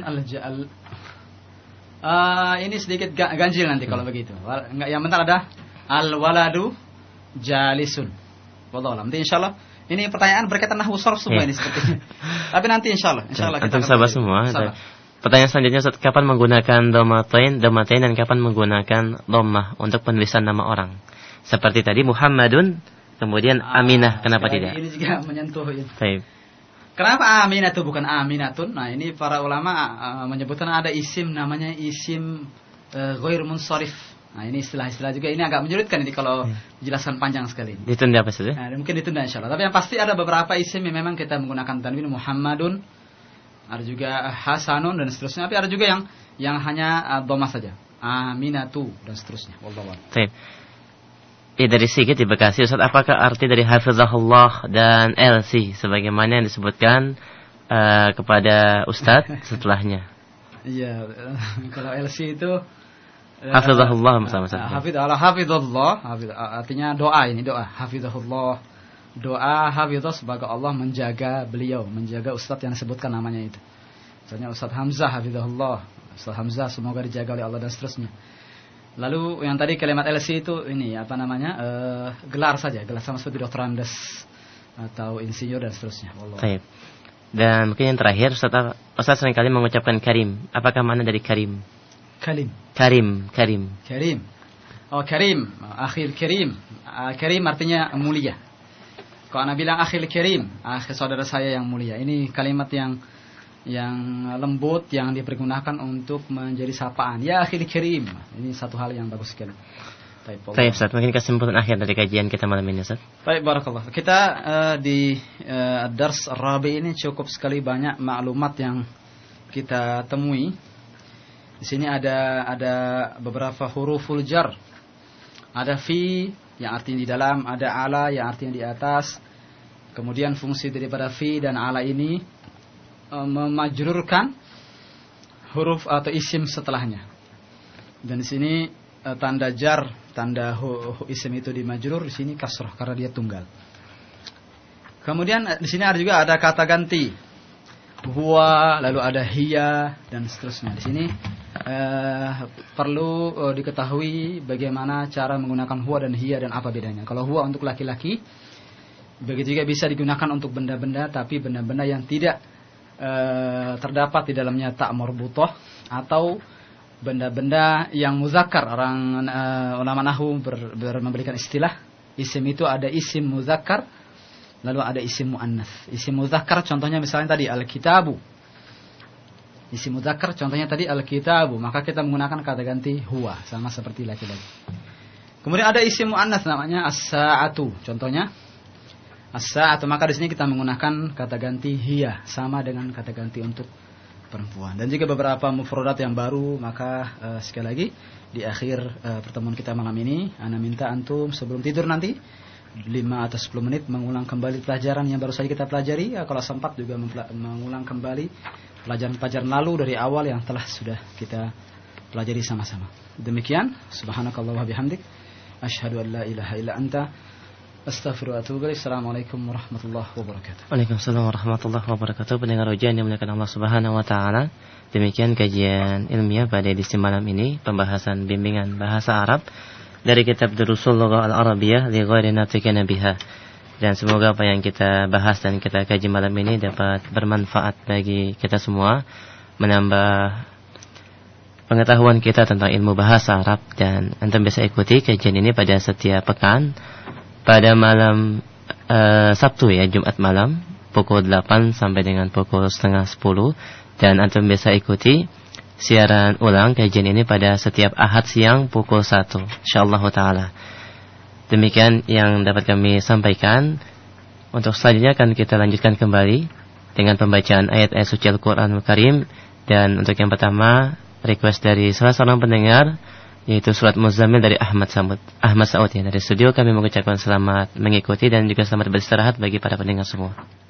Ini sedikit ganjil nanti kalau begitu. Enggak, yang penting ada al-waladu jalisun. Wallahu a'lam. Nanti insyaallah ini pertanyaan berkaitan nahwu sharf semua ini sepertinya. Tapi nanti insyaallah kita sabar semua. Sabar. Pertanyaan selanjutnya, Ustaz, kapan menggunakan dhammatain dan kapan menggunakan dhammah untuk penulisan nama orang? Seperti tadi Muhammadun, kemudian Aminah, kenapa tidak? Ini juga menyentuh ini. Baik. Kenapa Aminatu bukan Aminatun? Nah, ini para ulama menyebutkan ada isim namanya isim ghair munsharif. Nah, ini istilah-istilah juga ini agak menyulitkan ini kalau dijelaskan panjang sekali. Ditunda apa saja? Nah, mungkin ditunda insyaallah. Tapi yang pasti ada beberapa isim yang memang kita menggunakan tanwin, Muhammadun, ada juga Hasanun dan seterusnya. Tapi ada juga yang hanya dhammah saja. Aminatu dan seterusnya. Wallahu a'lam. Baik. Dari Sigit di Bekasi, Ustaz, apakah arti dari hafizahullah dan LC sebagaimana yang disebutkan kepada Ustaz setelahnya? Iya, kalau LC itu hafizahullah sama-sama. Hafizahullah, artinya doa ini, doa. Hafizahullah, doa hafizah sebagai Allah menjaga beliau, menjaga Ustaz yang disebutkan namanya itu. Misalnya Ustaz Hamzah, hafizahullah, Ustaz Hamzah semoga dijaga oleh Allah dan seterusnya. Lalu yang tadi kalimat LC itu ini apa namanya? Gelar saja, gelar sama seperti Dr. Andes atau insinyur dan seterusnya. Baik. Dan mungkin yang terakhir, Ustaz seringkali mengucapkan karim. Apakah makna dari karim? Karim. Oh, karim, akhil karim. Karim artinya mulia. Kalau Anda bilang akhil karim, saudara saya yang mulia. Ini kalimat yang lembut yang dipergunakan untuk menjadi sapaan. Ya akhil karim. Ini satu hal yang bagus sekali. Baik, Ustaz, mungkin kesimpulan akhir dari kajian kita malam ini, Ustaz. Baik, barakallah. Kita di Dars Rabi ini cukup sekali banyak maklumat yang kita temui. Di sini ada beberapa huruful jar. Ada fi yang artinya di dalam, ada ala yang artinya di atas. Kemudian fungsi daripada fi dan ala ini memajrurkan huruf atau isim setelahnya. Dan di sini tanda jar, tanda isim itu di majrur, di sini kasrah karena dia tunggal. Kemudian di sini juga ada kata ganti. Huwa, lalu ada hiya dan seterusnya. Di sini perlu diketahui bagaimana cara menggunakan huwa dan hiya dan apa bedanya. Kalau huwa untuk laki-laki, begitu juga bisa digunakan untuk benda-benda, tapi benda-benda yang tidak terdapat di dalamnya ta' marbutah atau benda-benda yang muzakkar. Orang ulama nahwu memberikan istilah isim itu ada isim muzakkar, lalu ada isim muannas. Isim muzakkar contohnya misalnya tadi al-kitabu. Isim muzakkar contohnya tadi al-kitabu, maka kita menggunakan kata ganti huwa, sama seperti laki-laki. Kemudian ada isim muannas namanya as-sa'atu. Contohnya as-sa'atu, maka di sini kita menggunakan kata ganti hiya, sama dengan kata ganti untuk perempuan. Dan juga beberapa mufradat yang baru, maka sekali lagi di akhir pertemuan kita malam ini, ana minta antum sebelum tidur nanti 5 atau 10 menit mengulang kembali pelajaran yang baru saja kita pelajari. Kalau sempat juga mengulang kembali pelajaran-pelajaran lalu dari awal yang telah sudah kita pelajari sama-sama. Demikian, subhanakallah wa bihamdik, asyhadu an la ilaha illa anta, astaghfiruka wa atubu ilaik. Assalamualaikum warahmatullahi wabarakatuh. Waalaikumsalam warahmatullahi wabarakatuh. Pendengar ujian yang dimuliakan Allah Subhanahu wa taala. Demikian kajian ilmiah pada edisi malam ini, pembahasan bimbingan bahasa Arab dari kitab Durusul Lughah Al-Arabiyyah li ghairi natiqin biha. Dan semoga apa yang kita bahas dan kita kaji malam ini dapat bermanfaat bagi kita semua, menambah pengetahuan kita tentang ilmu bahasa Arab. Dan antum bisa ikuti kajian ini pada setiap pekan pada malam Sabtu ya, Jumat malam pukul 8 sampai dengan pukul setengah 10. Dan antum bisa ikuti siaran ulang kajian ini pada setiap Ahad siang pukul 1 insyaallah taala. Demikian yang dapat kami sampaikan. Untuk selanjutnya akan kita lanjutkan kembali dengan pembacaan ayat-ayat suci Al-Qur'anul Karim. Dan untuk yang pertama, request dari salah seorang pendengar, yaitu surat Muzammil dari Ahmad Saud ya. Dari studio kami mengucapkan selamat mengikuti dan juga selamat beristirahat bagi para pendengar semua.